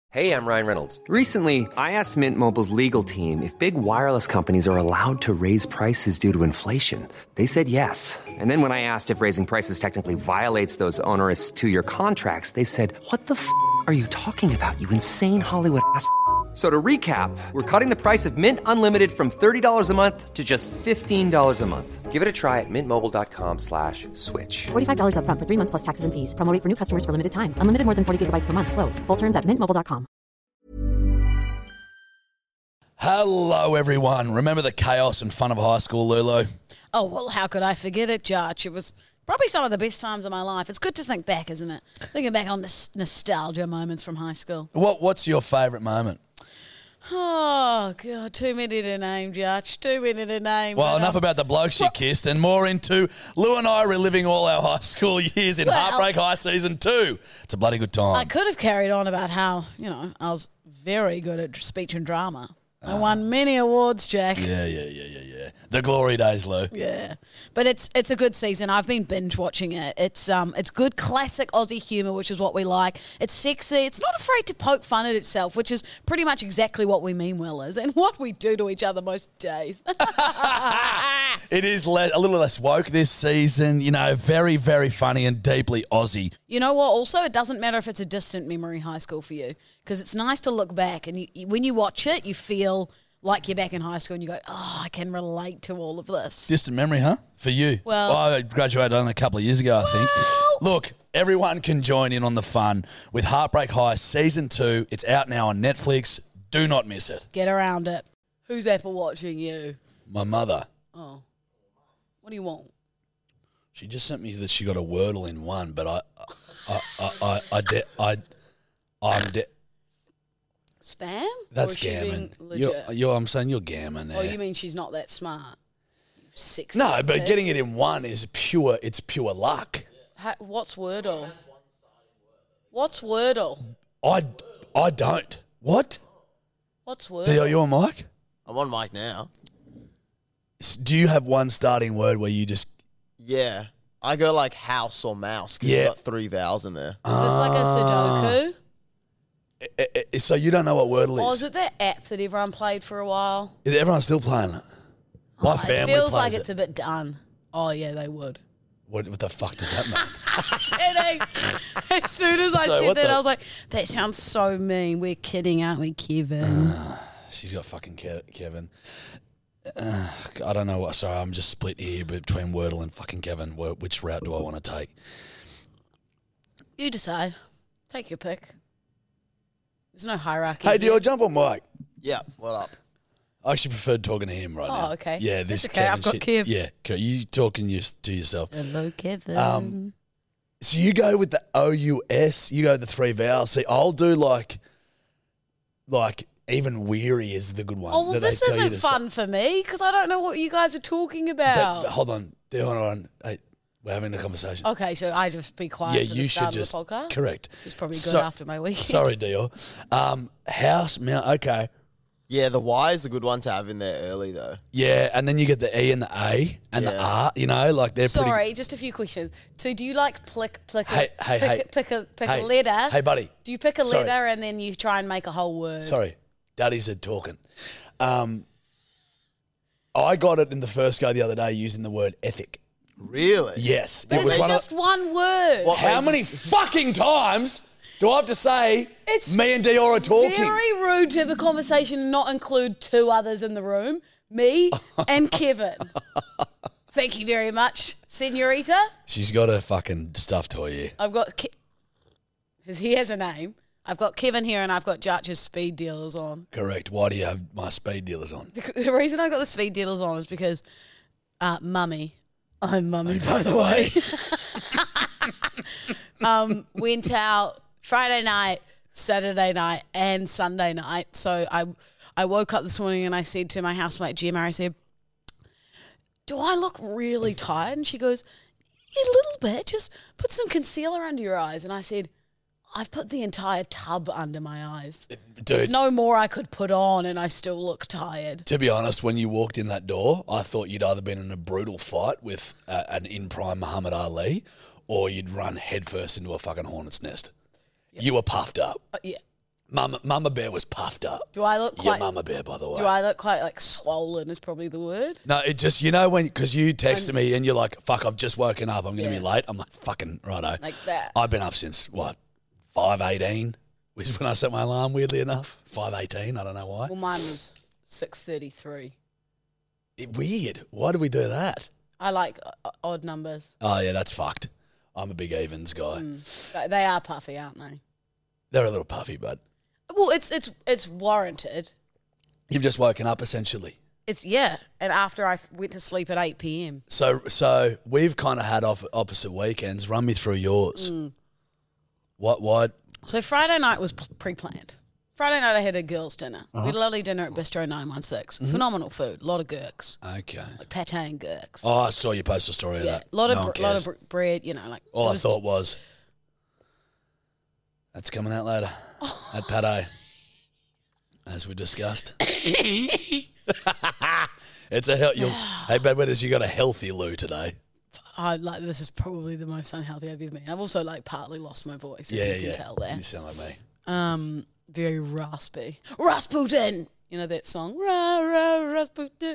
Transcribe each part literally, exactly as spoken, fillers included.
Hey, I'm Ryan Reynolds. Recently, I asked Mint Mobile's legal team if big wireless companies are allowed to raise prices due to inflation. They said yes. And then when I asked if raising prices technically violates those onerous two-year contracts, they said, what the f*** are you talking about, you insane Hollywood ass f- So to recap, we're cutting the price of Mint Unlimited from thirty dollars a month to just fifteen dollars a month. Give it a try at mintmobile.com slash switch. forty-five dollars up front for three months plus taxes and fees. Promo rate for new customers for limited time. Unlimited more than forty gigabytes per month. Slows full terms at mint mobile dot com. Hello, everyone. Remember the chaos and fun of high school, Lulu? Oh, well, how could I forget it, Jarch? It was probably some of the best times of my life. It's good to think back, isn't it? Thinking back on this nostalgia moments from high school. What What's your favourite moment? Oh, God, too many to name, Jarch. Too many to name. Well, But, enough um, about the blokes you kissed and more into Lou and I reliving all our high school years in Well- Heartbreak High Season two. It's a bloody good time. I could have carried on about how, you know, I was very good at speech and drama. I won many awards, Jack. Yeah, yeah, yeah, yeah, yeah. The glory days, Lou. Yeah, but it's it's a good season. I've been binge watching it. It's um it's good classic Aussie humour, which is what we like. It's sexy. It's not afraid to poke fun at itself, which is pretty much exactly what we mean well is and what we do to each other most days. It is le- a little less woke this season. You know, very, very funny and deeply Aussie. You know what? Also, it doesn't matter if it's a distant memory high school for you because it's nice to look back and you, you- when you watch it, you feel like you're back in high school and you go, oh, I can relate to all of this. Distant memory, huh? For you? Well- I graduated only a couple of years ago, I think. Look, everyone can join in on the fun with Heartbreak High Season two. It's out now on Netflix. Do not miss it. Get around it. Who's Apple watching you? My mother, Oh, what do you want? she just sent me that she got a Wordle in one, but I, I, I, I, I, de- I I'm de- Spam? That's Or is she gammon. being You're, legit? you're, I'm saying you're gammon there. Oh, you mean she's not that smart? Six. No, but getting it in one is pure. It's pure luck. Ha- what's Wordle? What's Wordle? I, I don't. What? What's Wordle? Do you on mic? I'm on mic now. S- Do you have one starting word where you just? Yeah. I go like house or mouse because Yeah. you've got three vowels in there. Is this like a Sudoku? eh, eh, So you don't know what Wordle Or is? is it that app that everyone played for a while? Is everyone's still playing it. My Oh, family it feels plays like it. it's a bit done. Oh, yeah, they would. What, what the fuck does that mean? Kidding. As soon as I So said what that, the- I was like, that sounds so mean. We're kidding, aren't we, Kevin? She's got fucking Ke- Kevin. Uh, I don't know what. Sorry, I'm just split here between Wordle and fucking Kevin. Wh- Which route do I want to take? You decide. Take your pick. There's no hierarchy. Hey, here. Dior, jump on mic. Yeah, what up? I actually preferred talking to him right Oh, now. okay. Yeah, That's this okay, Kevin I've got shit- Kev. Yeah, okay, you talking you, to yourself. Hello, Kevin. Um, So you go with the O U S. You go the three vowels. See, I'll do like, like even weary is the good one. oh, well, that they this tell you isn't to say. fun for me because I don't know what you guys are talking about. But, hold on, Dior, on. Hey, we're having a conversation. okay, so I just be quiet yeah, for you the should start just of the podcast? correct. It's probably good So- after my weekend. Sorry, Dior. Um, house, mount. Okay. Yeah, the Y is a good one to have in there early though. Yeah, and then you get the E and the A and the Yeah. R. You know, like they're Sorry, pretty. just a few questions. So, do you like pick pick a, Hey, hey, pick, hey. a, pick a pick Hey, a letter? hey, buddy. Do you pick a Sorry. letter and then you try and make a whole word? Sorry, Daddy's are talking. Um, I got it in the first go the other day using the word ethic. Really? Yes, But it was is it one of- just one word? What How made many you- fucking times do I have to say It's me and Dior are talking? Very rude to have a conversation and not include two others in the room, me and Kevin. Thank you very much, Senorita. She's got a fucking stuffed toy here. I've got, Ke- 'cause he has a name. I've got Kevin here and I've got Jarch's speed dealers on. Correct. Why do you have my speed dealers on? The, the reason I got the speed dealers on is because uh, Mummy, I'm Mummy by the way, um, went out Friday night, Saturday night, and Sunday night. So I I woke up this morning and I said to my housemate Gemma, I said, do I look really tired? And she goes, a little bit. Just put some concealer under your eyes. And I said, I've put the entire tub under my eyes. There's Dude, no more I could put on and I still look tired. to be honest, when you walked in that door, I thought you'd either been in a brutal fight with uh, an in-prime Muhammad Ali or you'd run headfirst into a fucking hornet's nest. You were puffed up. Uh, yeah. Mama, Mama Bear was puffed up. Do I look Yeah, quite? Mama Bear, by the way. do I look quite like swollen? Is probably the word. No, it just, you know, when, because you texted me and you're like, fuck, I've just woken up. I'm going to Yeah. be late. I'm like, fucking righto. Like that. I've been up since, what, five eighteen was when I set my alarm, weirdly enough. five eighteen, I don't know why. Well, mine was six thirty-three. It, weird. Why do we do that? I like uh, odd numbers. Oh, yeah, that's fucked. I'm a big evens guy. Mm. But they are puffy, aren't they? They're a little puffy, but Well, it's it's it's warranted. you've just woken up essentially. It's yeah. And after I went to sleep at eight p.m. So so we've kind of had off, opposite weekends. Run me through yours. Mm. What, what? So Friday night was p- pre-planned. Friday night I had a girls' dinner. Uh-huh. We had a lovely dinner at Bistro nine one six. Mm-hmm. Phenomenal food. A lot of gurks. Okay. Like pate and gurks. Oh, I saw you post a story of yeah. that. A lot of No one br- lot of cares. br- bread, you know, like All it I was- thought was, that's coming out later at Pate, as we discussed. It's a hell. You'll, hey, bedwetters, you got a healthy loo today. I like this is probably the most unhealthy I've ever been. I've also like partly lost my voice. If Yeah, you yeah. can tell there. You sound like me. Um, very raspy. Rasputin. You know that song? Ra ra Rasputin.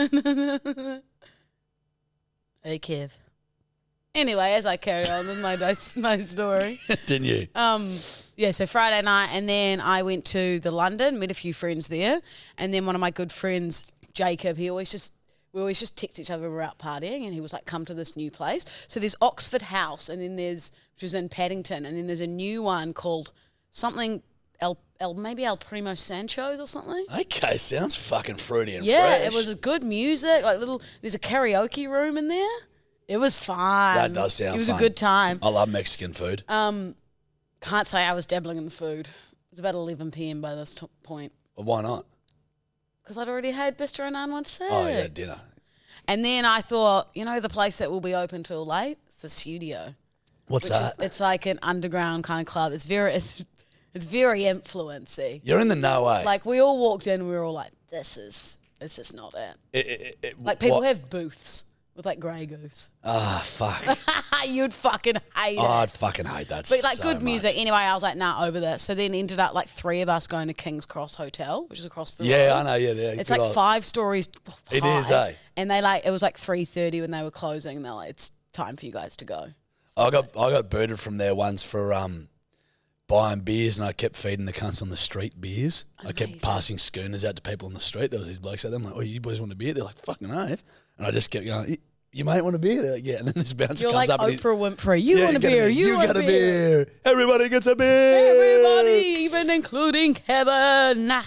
Hey Kev. Anyway, as I carry on with my my story. Didn't you? Um, yeah, so Friday night, and then I went to the London, met a few friends there, and then one of my good friends, Jacob, he always just we always just text each other when we're out partying, and he was like, "Come to this new place." So there's Oxford House, and then there's which is in Paddington, and then there's a new one called something El El maybe El Primo Sancho's or something. Okay, sounds fucking fruity and Yeah, fresh. it was a good music, like little. There's a karaoke room in there. It was fun. That does sound It was fun. a good time. I love Mexican food. Um, can't say I was dabbling in the food. It was about eleven p.m. by this t- point Well, why not? because I'd already had Bistro nine one six. Oh, yeah, dinner. And then I thought, you know, the place that will be open till late, it's the Studio. What's Which is, that? it's like an underground kind of club. It's very, it's, it's very influency. You're in the no way. Like we all walked in, and we were all like, "This is, this is not it." It- it- it- Like people what- have booths with like Grey Goose. Ah, fuck. You'd fucking hate Oh, it. I'd fucking hate that. But like so good music. much. Anyway, I was like, nah, over that. So then ended up like three of us going to King's Cross Hotel, which is across the road. Yeah, I know. Yeah, yeah. It's good like old- five stories high. It is, eh? And they like it was like three thirty when they were closing. And they're like, it's time for you guys to go. I got I got booted from there once for um buying beers, and I kept feeding the cunts on the street beers. I kept Amazing. passing schooners out to people on the street. There was these blokes out there. I'm like, "Oh, you boys want a beer?" They're like, "Fucking oath." And I just kept going, "You- "You might want a beer." They're like, yeah. And then this bouncer You're comes like up and he's, Oprah Winfrey. You "Yeah, want a get beer? You, want got a beer? Everybody gets a beer. Everybody, even including Kevin. Nah.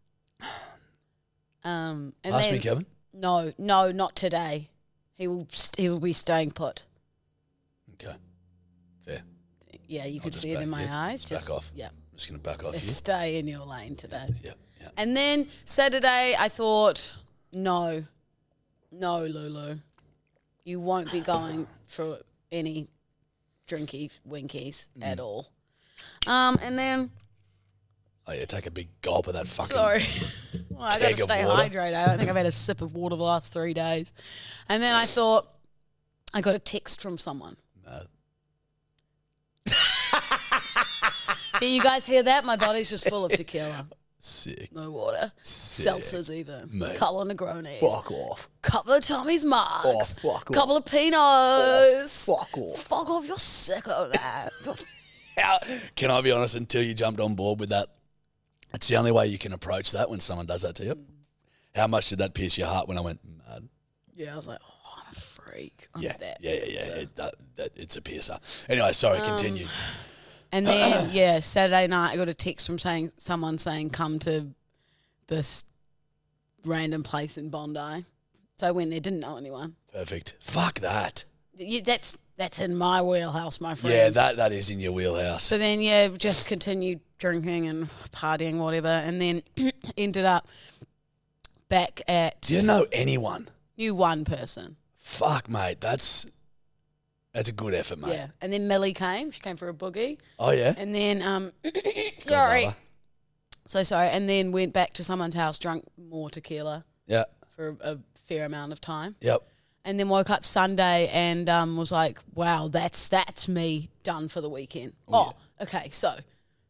Um, and Pass then, me, Kevin. No, no, not today. He will. st- He will be staying put. Okay, fair. Yeah, you I'll could just see it back- in my yeah, eyes. just back off. Yeah. I'm just gonna back off Just you. stay in your lane today. Yeah, yeah. And then Saturday, I thought, no, no, Lulu, you won't be going for any drinky winkies Mm. at all. Um, and then, Oh yeah, take a big gulp of that fucking. sorry, well, I got to keg of stay water. hydrated. I don't think I've had a sip of water the last three days. And then I thought, I got a text from someone. No. Yeah, you guys hear that? My body's just full of tequila. Sick. No water. Sick. Seltzers even. Mate. Couple of Negronis. Fuck off. Couple of Tommy's mugs. Oh, fuck off. Couple of Pinots. Fuck off. Fuck off, you're sick of that. How, can I be honest? Until you jumped on board with that, it's the only way you can approach that when someone does that to you. How much did that pierce your heart when I went mad? Yeah, I was like, oh, I'm a freak. I'm Yeah, that. yeah, yeah, yeah. So- It, that, that, it's a piercer. Anyway, sorry. Um, Continue. And then, yeah, Saturday night, I got a text from saying someone saying, come to this random place in Bondi. So I went there, didn't know anyone. Perfect. Fuck that. You, that's that's in my wheelhouse, my friend. Yeah, that that is in your wheelhouse. So then, yeah, just continued drinking and partying, whatever, and then ended up back at. Do you know anyone? Knew one person. Fuck, mate. That's that's a good effort, mate. Yeah, and then Millie came. She came for a boogie, Oh yeah. and then um, sorry, Brother. so sorry, and then went back to someone's house, drunk more tequila Yeah. for a, a fair amount of time, Yep. and then woke up Sunday and um was like, wow, that's that's me done for the weekend. Oh, okay, so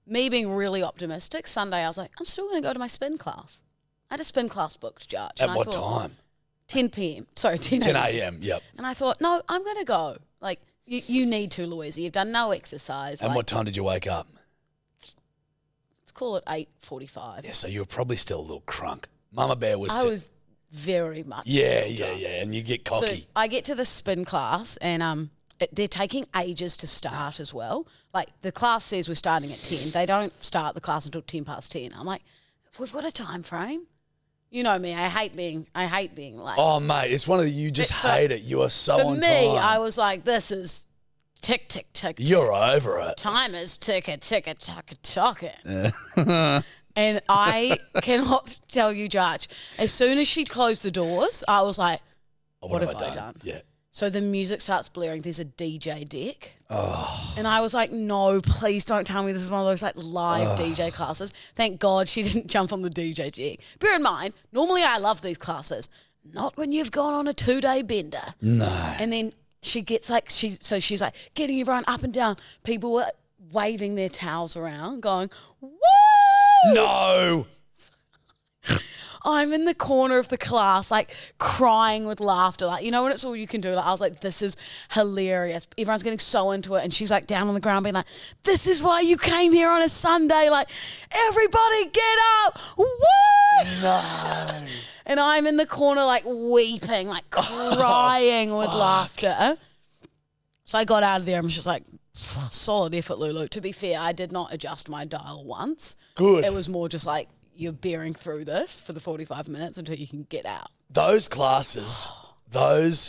me being really optimistic, Sunday I was like, I'm still going to go to my spin class. I had a spin class booked, Judge. At and I what thought, time? ten p.m. Sorry, ten ten a.m. a.m., yep. And I thought, no, I'm going to go. Like, you, you need to, Louisa. You've done no exercise. And like, what time did you wake up? Let's call it eight forty-five. Yeah, so you were probably still a little crunk. Mama Bear was... I sit- was very much Yeah, still yeah, drunk. yeah, and you get So cocky. I get to the spin class and um, it, they're taking ages to start as well. Like the class says we're starting at ten. They don't start the class until ten past ten. I'm like, we've got a time frame. You know me. I hate being. I hate being late. Oh, mate, it's one of the... You just It's so- hate it. You are so For on me, time. I was like, this is tick tick tick. tick. You're over it. Time is ticka ticka ticka ticking. And I cannot tell you, Judge. As soon as she closed the doors, I was like, Oh, what have I done? Yeah. So the music starts blaring. There's a D J deck. Oh. And I was like, no, please don't tell me this is one of those like live Oh. D J classes. Thank God she didn't jump on the D J deck. Bear in mind, normally I love these classes. Not when you've gone on a two-day bender. No. And then she gets like, she so she's like getting everyone up and down. People were waving their towels around, going, woo! No. I'm in the corner of the class, like crying with laughter. Like, you know, when it's all you can do. Like, I was like, this is hilarious. Everyone's getting so into it. And she's like down on the ground being like, this is why you came here on a Sunday. Like, everybody get up. Woo! No. And I'm in the corner, like weeping, like crying Oh, with laughter. So I got out of there and was just like, solid effort, Lulu. To be fair, I did not adjust my dial once. Good. It was more just like, you're bearing through this for the forty-five minutes until you can get out. Those classes, those...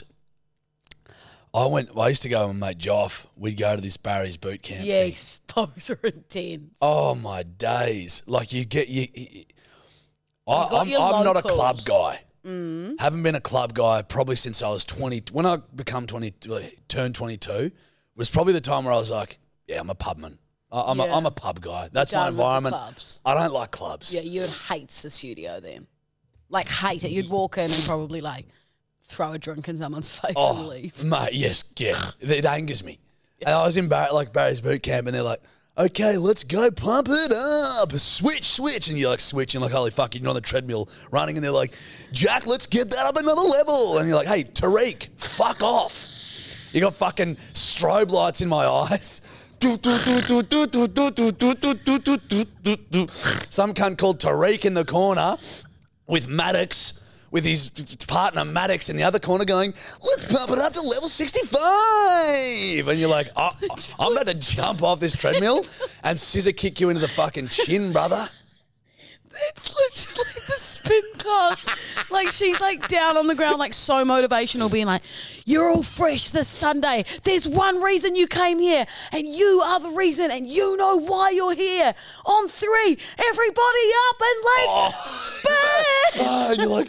I went. I used to go with my mate Joff. We'd go to this Barry's boot camp thing. Yes, those are intense. Oh, my days. Like, you get... You, you, I, got I'm, your I'm not a locals. club guy. Mm. Haven't been a club guy probably since I was twenty. When I become twenty, turned twenty-two, was probably the time where I was like, yeah, I'm a pubman. I- I'm, Yeah. a, I'm a pub guy. That's Done my with the environment. clubs. I don't like clubs. Yeah, you'd hate the studio then. Like, hate it. You'd walk in and probably, like, throw a drink in someone's face and Oh, leave. mate, yes, yeah. It angers me. And I was in Bar- like Barry's boot camp, and they're like, okay, let's go pump it up. Switch, switch. And you're like switching, like, holy fuck, you're on the treadmill running, and they're like, Jack, let's get that up another level. And you're like, hey, Tariq, fuck off. You got fucking strobe lights in my eyes. Some cunt called Tariq in the corner with Maddox, with his partner Maddox in the other corner going, let's pump it up to level sixty-five. And you're like, oh, I'm about to jump off this treadmill and scissor kick you into the fucking chin, brother. It's literally the spin class. Like, she's like down on the ground, like so motivational, being like, you're all fresh this Sunday. There's one reason you came here, and you are the reason, and you know why you're here. On three, everybody up and let's spin. Oh, and you're like,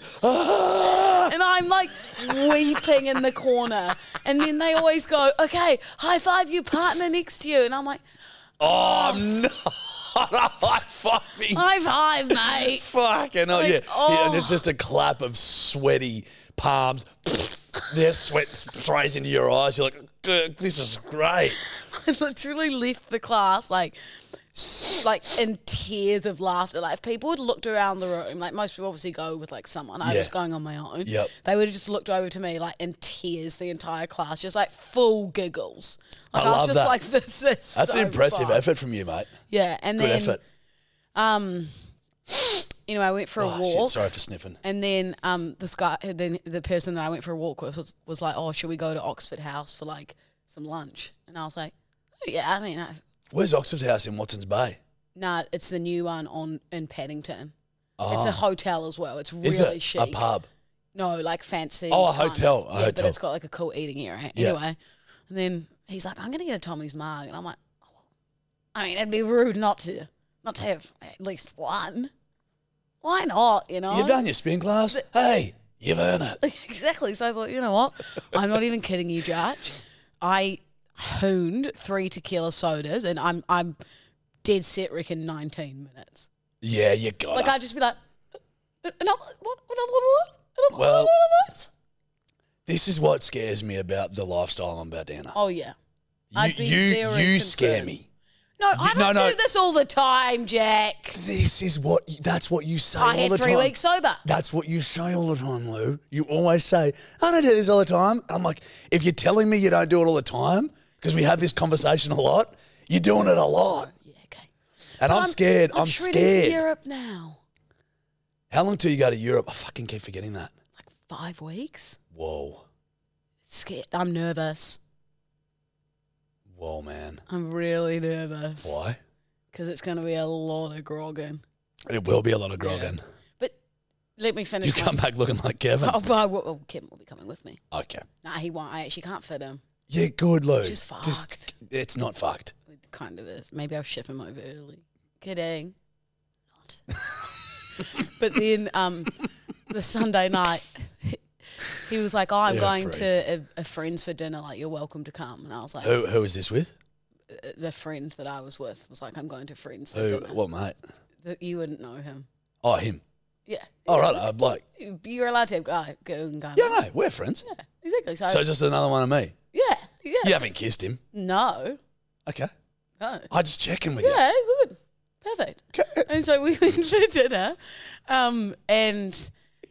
ah. And I'm like weeping in the corner. And then they always go, okay, high five your partner next to you. And I'm like, Oh, I'm not high fiving. high five, mate. Fucking hell, Like, yeah. oh. yeah. And it's just a clap of sweaty palms. Their sweat sprays into your eyes. You're like, "Ugh, this is great. I literally left the class like, s- like in tears of laughter. Like, if people had looked around the room, like most people obviously go with like someone. I Yeah. was going on my own. Yep. They would have just looked over to me like in tears the entire class, just like full giggles. Like, I I, was love just that. like, this is That's so an impressive fun. effort from you, mate. Yeah, and Good then effort. um, you know, I went for a Oh, walk. shit, sorry for sniffing. And then um, this guy, then the person that I went for a walk with was, was like, "Oh, should we go to Oxford House for like some lunch?" And I was like, oh, "Yeah, I mean, I, Where's Oxford House in Watson's Bay? nah, it's the new one on in Paddington. Oh. It's a hotel as well. It's really Is it chic. a pub? No, like fancy. Oh, a kind hotel, of. a yeah, hotel. but it's got like a cool eating area. Yeah. Anyway, and then he's like, "I'm gonna get a Tommy's mug," and I'm like, oh, "I mean, it'd be rude not to, not to have at least one. Why not? You know." You done your spin class? Hey, you've earned it. Exactly. So I thought, you know what? I'm not even kidding you, Judge. I hooned three tequila sodas, and I'm I'm dead set reckon nineteen minutes. Yeah, you got Like, it. I'd just be like, another what? Another one of those? Another Well- one of those? This is what scares me about the lifestyle I'm about to enter. Oh yeah. You, I'd be you, very you scare concerned. me. No, I no, don't no. do this all the time, Jack. This is what you, that's what you say I all had the three time. weeks sober. That's what you say all the time, Lou. You always say, I don't do this all the time. I'm like, if you're telling me you don't do it all the time, because we have this conversation a lot, you're doing it a lot. Yeah, okay. And But I'm, scared. I'm, I'm shredding scared. for Europe now. How long till you go to Europe? I fucking keep forgetting that. Like five weeks. Whoa. Scared. I'm nervous. Whoa, man. I'm really nervous. Why? Because it's going to be a lot of grogging. It will be a lot of grogging. But let me finish. You my come back looking like Kevin. Oh, but I will, oh, Kevin will be coming with me. Okay. Nah, he won't. I actually can't fit him. Yeah, good, Lou. Which is fucked. It's not fucked. It kind of is. Maybe I'll ship him over early. Kidding. Not. But then um, the Sunday night, he was like, oh, I'm You're going free. to a, a friend's for dinner. Like, you're welcome to come. And I was like, Who Who is this with? the friend that I was with was like, I'm going to friends for Who? dinner. What, mate? That you wouldn't know him. Oh, him. Yeah. All right, I'm like, You're allowed to go, go and go. yeah, no, we're friends. Yeah, exactly. So, So just another one of me. yeah, yeah. You haven't kissed him. No. Okay. No. I just checking with Yeah, good. Perfect. Okay. And so we went for dinner, um, and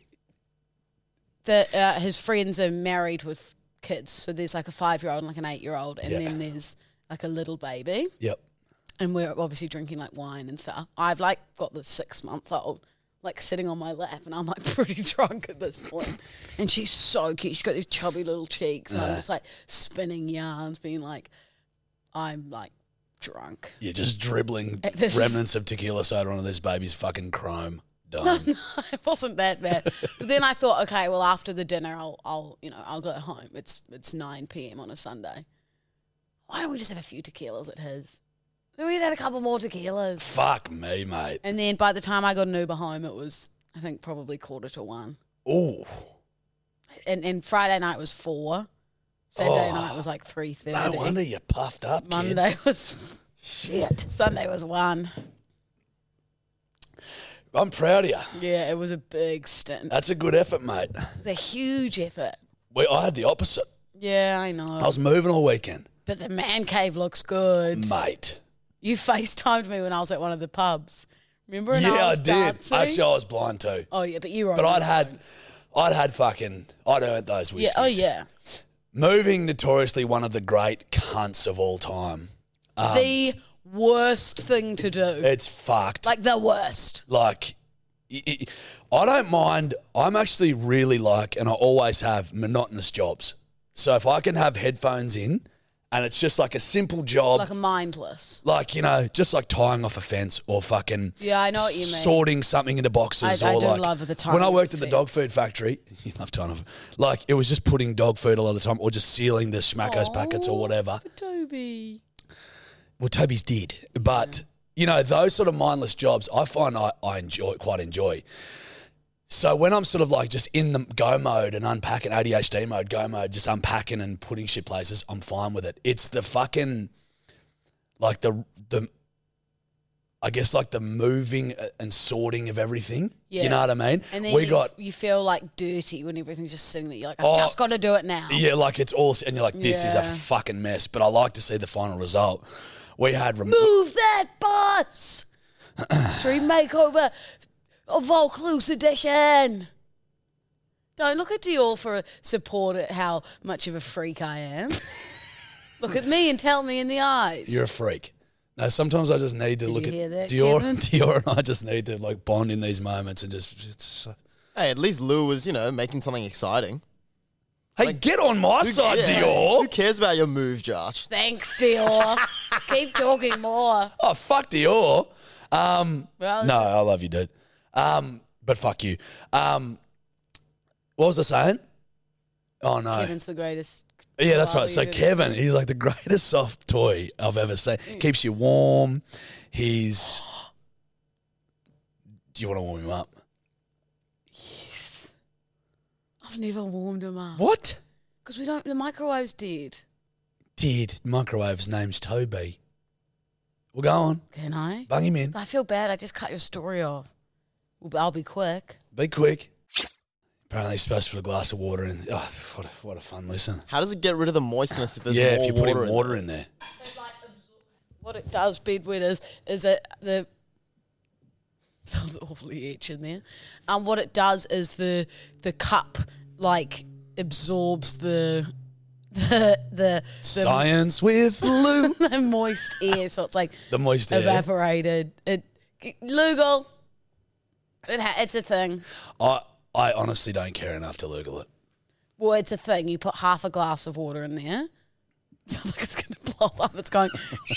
the uh, his friends are married with kids. So there's like a five-year-old and like an eight-year-old, and Yeah. then there's like a little baby. you. Yep. And we're obviously drinking like wine and stuff. I've like got the six-month-old like sitting on my lap, and I'm like pretty drunk at this point. And she's so cute. She's got these chubby little cheeks, and I'm just like spinning yarns, being like, I'm like drunk. You're just dribbling At this- remnants of tequila soda onto this baby's fucking chrome. Done. No, it wasn't that bad. But then I thought, okay, well after the dinner, I'll, I'll, you know, I'll go home. It's it's nine p.m. on a Sunday. Why don't we just have a few tequilas at his? Then we had a couple more tequilas. Fuck me, mate. And then by the time I got an Uber home, it was, I think, probably quarter to one. Ooh. And, and Friday night was four. Saturday Oh. night was like three thirty. No wonder you're puffed up, kid. Monday was shit. Sunday was one. I'm proud of you. Yeah, it was a big stint. That's a good effort, mate. It was a huge effort. We, I had the opposite. Yeah, I know. I was moving all weekend. But the man cave looks good. Mate. You FaceTimed me when I was at one of the pubs. Remember? And Yeah, I, I, was did. dancing? Actually, I was blind too. Oh yeah, but you were. On But I'd your had, phone. I'd had fucking, I'd earned those Yeah. whiskeys. Oh yeah. Moving, notoriously one of the great cunts of all time. Um, the worst thing to do. It's fucked. Like the worst. Like, i- i- I don't mind. I'm actually really like, and I always have, monotonous jobs. So if I can have headphones in and it's just like a simple job, Like a mindless. like, you know, just like tying off a fence or fucking Yeah, I know what you mean. sorting something into boxes. I- I or do like, love the tying when I off worked the at the dog fence. food factory, you love tying off, like it was just putting dog food all the time or just sealing the Schmackos packets or whatever. For Toby. Well, Toby's did, but you know those sort of mindless jobs, I find I, I enjoy quite enjoy. So when I'm sort of like just in the go mode and unpacking, A D H D mode, go mode, just unpacking and putting shit places, I'm fine with it. It's the fucking like the the I guess like the moving and sorting of everything. Yeah. You know what I mean? And then we you, got you feel like dirty when everything's just sitting there. You're like, I've Oh, just got to do it now. yeah, like it's all, and you're like, this is a Yeah. fucking mess. But I like to see the final result. We had rem- Move that bus. Stream makeover of Vaucluse edition. Don't look at Dior for support at how much of a freak I am. Look at me and tell me in the eyes. You're a freak. No, sometimes I just need to Did look you at hear that, Dior. Kevin? Dior and I just need to like bond in these moments and just. It's so- Hey, at least Lou was, you know, making something exciting. Hey, get on my side, Yeah. Dior. Who cares about your move, Josh? Thanks, Dior. Keep talking more. Oh, fuck Dior. Um, Well, no, this is- I love you, dude. Um, but fuck you. Um, what was I saying? Oh no. Kevin's the greatest. Yeah, that's koala right. So you've ever Kevin, he's like the greatest soft toy I've ever seen. Keeps you warm. He's. Do you want to warm him up? I've never warmed him up. What? Because we don't. The microwave's dead. Did microwave's name's Toby? Well, go on. Can I? Bung him in. I feel bad. I just cut your story off. Well, I'll be quick. Be quick. Apparently, you're supposed to put a glass of water in. Oh, what a, what a fun listen. How does it get rid of the moistness if there's Yeah, more if you put water in water in there. what it does, bedwetters, is it the sounds awfully itch in there. Um, what it does is the the cup like absorbs the the the, the Science with Lou. the moist air, so it's like The moist air. evaporated. It Lugal. It ha- it's a thing. I I honestly don't care enough to Google it. Well, it's a thing. You put half a glass of water in there. Sounds like it's going to blow up. It's going.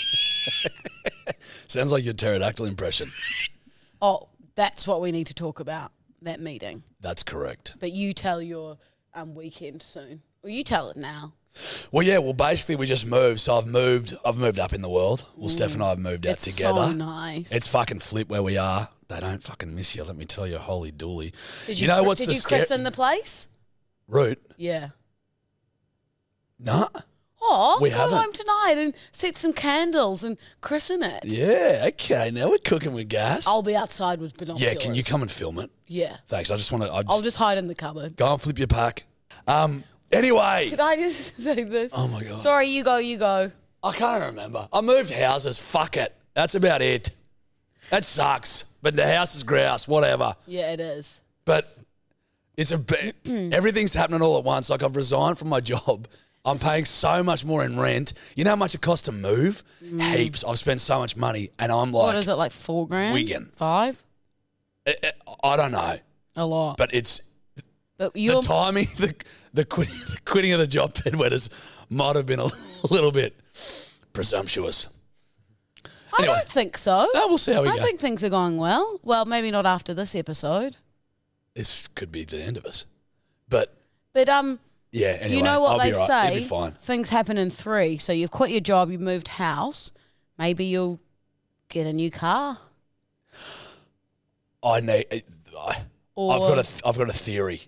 Sounds like your pterodactyl impression. Oh, that's what we need to talk about. That meeting. That's correct. But you tell your um, weekend soon. Well, you tell it now. Well, yeah. Well, basically, we just moved. So I've moved. I've moved up in the world. Well, Steph and I have moved out It's together. so nice. It's fucking flip where we are. They don't fucking miss you. Let me tell you, holy dooly. Did you, you, know cr- what's Did the you scare- christen the place? route? Yeah. Nah. Oh, We go haven't. home tonight and set some candles and christen it. Yeah. Okay. Now we're cooking with gas. I'll be outside with binoculars. yeah. Can you come and film it? Yeah. Thanks. I just want to. I just, I'll just hide in the cupboard. go and flip your pack. Um. Anyway, Could I just say this? Oh, my God. Sorry, you go, you go. I can't remember. I moved houses. Fuck it. That's about it. That sucks. But the house is grouse. Whatever. Yeah, it is. But it's a bit, everything's happening all at once. Like I've resigned from my job. I'm paying so much more in rent. You know how much it costs to move? Heaps. I've spent so much money, and I'm like, What is it, like four grand? Wigan. Five? I, I don't know, A lot. but it's But the you're timing. The the quitting, the quitting of the job bedwetters might have been a little bit presumptuous. I Anyway. don't think so. No, we'll see how we I go. think things are going well. Well, maybe not after this episode. This could be the end of us, but But um, yeah. Anyway, you know what I'll they be right. say? It'll be fine. Things happen in three. So you've quit your job, you've moved house. Maybe you'll get a new car. I need. I, Or- I've got a. th- I've got a theory.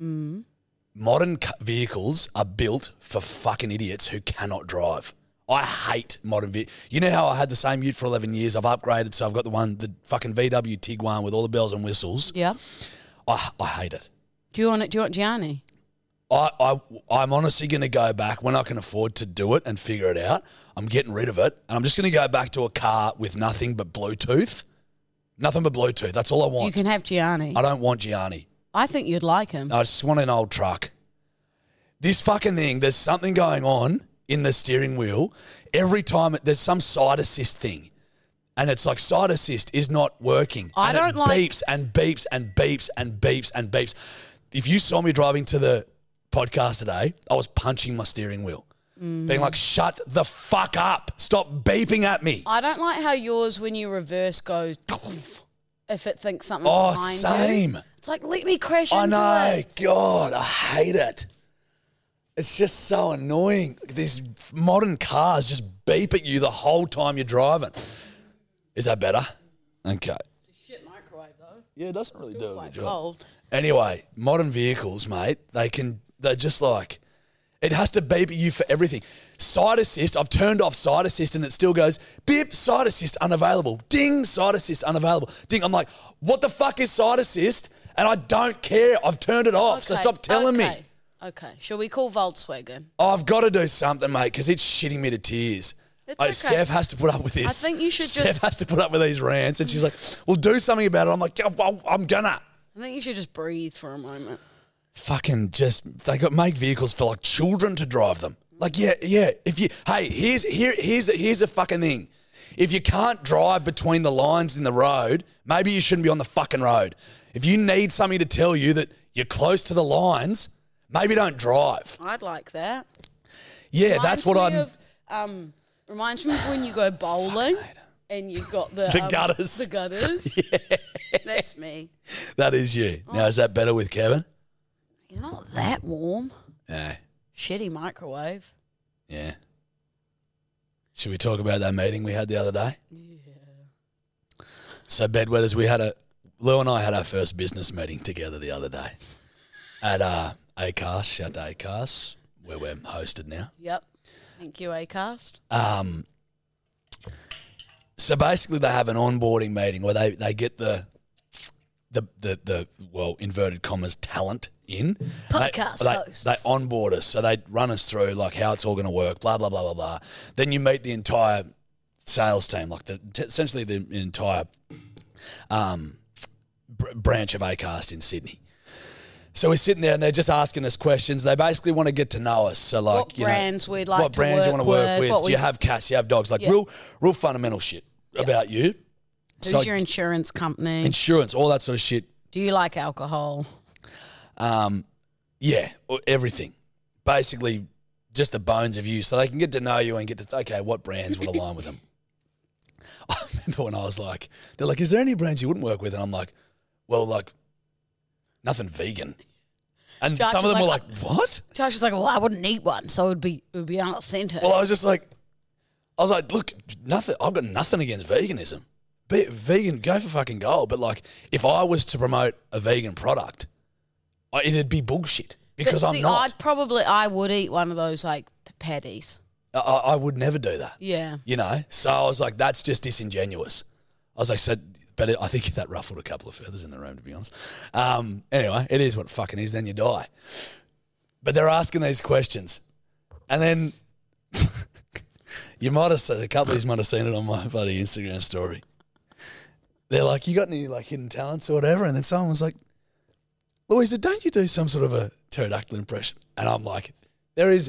Modern cu- vehicles are built for fucking idiots who cannot drive. I hate modern vehicles. You know how I had the same ute for eleven years. I've upgraded, so I've got the one, the fucking V W Tiguan with all the bells and whistles. Yeah. I I hate it. Do you want it? Do you want Gianni? I, I, I'm honestly going to go back when I can afford to do it and figure it out. I'm getting rid of it. And I'm just going to go back to a car with nothing but Bluetooth. Nothing but Bluetooth. That's all I want. You can have Gianni. I don't want Gianni. I think you'd like him. I just want an old truck. This fucking thing, there's something going on in the steering wheel. Every time it, there's some side assist thing. And it's like side assist is not working. I and don't it like- beeps and beeps and beeps and beeps and beeps. If you saw me driving to the podcast today, I was punching my steering wheel. Mm. Being like, shut the fuck up. Stop beeping at me. I don't like how yours, when you reverse, goes if it thinks something's Oh, behind you. same. It's like, let me crash I into know. it. God, I hate it. It's just so annoying. These modern cars just beep at you the whole time you're driving. Is that better? Okay. Shit microwave, though. Yeah, it doesn't really do a Quite good job. cold. Anyway, modern vehicles, mate, they can, they're just like, it has to beep at you for everything. Side assist, I've turned off side assist and it still goes, beep, side assist unavailable. Ding, side assist unavailable. Ding, I'm like, what the fuck is side assist? And I don't care. I've turned it off, so Okay, stop telling okay, me. Okay. Shall we call Volkswagen? I've got to do something, mate, because it's shitting me to tears. It's Oh, okay. Steph has to put up with this. I think you should Steph just- has to put up with these rants, and she's like, "Well, do something about it." I'm like, yeah, well, "I'm gonna." I think you should just breathe for a moment. Fucking just they got make vehicles for like children to drive them. Like, yeah, yeah. If you hey, here's here here's a, here's a fucking thing. If you can't drive between the lines in the road, maybe you shouldn't be on the fucking road. If you need something to tell you that you're close to the lines, maybe don't drive. I'd like that. Yeah, that's what Reminds me I'm. of, um, reminds me of when you go bowling and you've got the The um, gutters. The gutters. Yeah, that's me. That is you. Now, is that better with Kevin? You're not that warm. Yeah. Shitty microwave. Yeah. Should we talk about that meeting we had the other day? Yeah. So, bedwetters, we had a Lou and I had our first business meeting together the other day at uh, Acast. Shout to Acast, where we're hosted now. Yep. Thank you, Acast. Um, so basically, they have an onboarding meeting where they, they get the the the the well inverted commas talent in Podcast they, they, hosts. They onboard us, so they run us through like how it's all going to work, blah blah blah blah blah. Then you meet the entire sales team, like the t- essentially the entire um, br- branch of Acast in Sydney. So we're sitting there and they're just asking us questions. They basically want to get to know us. So like, What you brands know, we'd like what to brands you work want to work with, with? what Do we- you have cats? Do you have dogs? Like Yeah. real, real fundamental shit about you. Who's So your insurance company? insurance, all that sort of shit. Do you like alcohol? Um, yeah, or everything. Basically, just the bones of you, so they can get to know you and get to okay, what brands would align with them. I remember when I was like, they're like, "Is there any brands you wouldn't work with?" And I'm like, "Well, like, nothing vegan." And Josh some of is them were like, like, "What?" Josh is like, well, I wouldn't eat one, so it would be it would be unauthentic. Well, I was just like, I was like, look, nothing. I've got nothing against veganism. Be vegan, go for fucking gold. But like, if I was to promote a vegan product, I, it'd be bullshit because But I'm see, not. I'd probably I would eat one of those like patties. I, I would never do that. Yeah. You know? So I was like, that's just disingenuous. I was like, so, but it, I think that ruffled a couple of feathers in the room, to be honest. Um, anyway, it is what fucking is, then you die. But they're asking these questions. And then you might have seen, a couple of you might have seen it on my bloody Instagram story. They're like, you got any like hidden talents or whatever? And then someone was like, Louisa, don't you do some sort of a pterodactyl impression? And I'm like, there is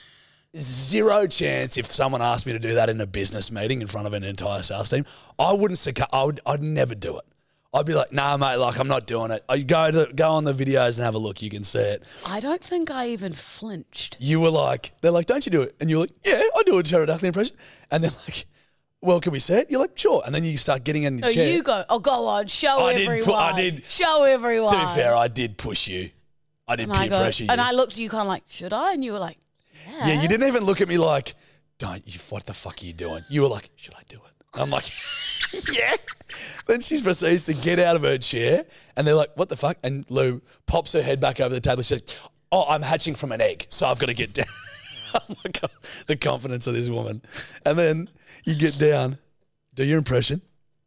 zero chance if someone asked me to do that in a business meeting in front of an entire sales team, I wouldn't succumb. I would, I'd never do it. I'd be like, nah, mate, like I'm not doing it. I go to go on the videos and have a look. You can see it. I don't think I even flinched. You were like, they're like, don't you do it? And you're like, yeah, I do a pterodactyl impression. And they're like, well, can we see it? You're like, sure. And then you start getting in your No, chair. you go. Oh, go on. Show I did everyone. pu- I did- Show everyone. To be fair, I did push you. I did and I peer go, pressure you. and I looked at you kind of like, should I? And you were like, yeah. Yeah, you didn't even look at me like, don't you, what the fuck are you doing? You were like, should I do it? I'm like, yeah. Then she proceeds to get out of her chair and they're like, what the fuck? And Lou pops her head back over the table. She says, oh, I'm hatching from an egg, so I've got to get down. Oh my God, the confidence of this woman. And then you get down, do your impression.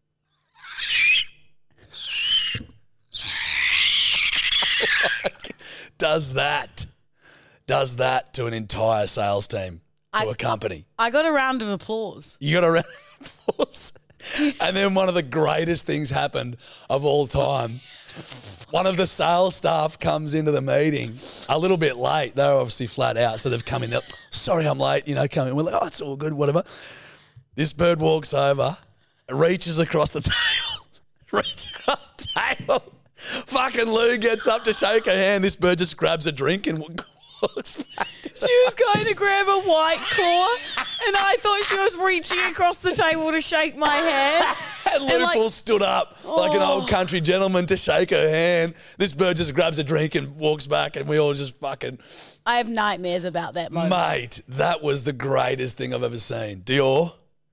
Does that. Does that to an entire sales team, to I- a company. I got a round of applause. You got a round of applause. And then one of the greatest things happened of all time. One of the sales staff comes into the meeting a little bit late. They're obviously flat out, so they've come in there. Sorry, I'm late. You know, come in. We're like, oh, it's all good, whatever. This bird walks over, reaches across the table, reaches across the table. Fucking Lou gets up to shake her hand. This bird just grabs a drink and walks back to She was going to grab a white claw, and I thought she was reaching across the table to shake my hand. And Lou And like- full stood up like an Oh. old country gentleman to shake her hand. This bird just grabs a drink and walks back, and we all just fucking... I have nightmares about that moment. Mate, that was the greatest thing I've ever seen. Dior,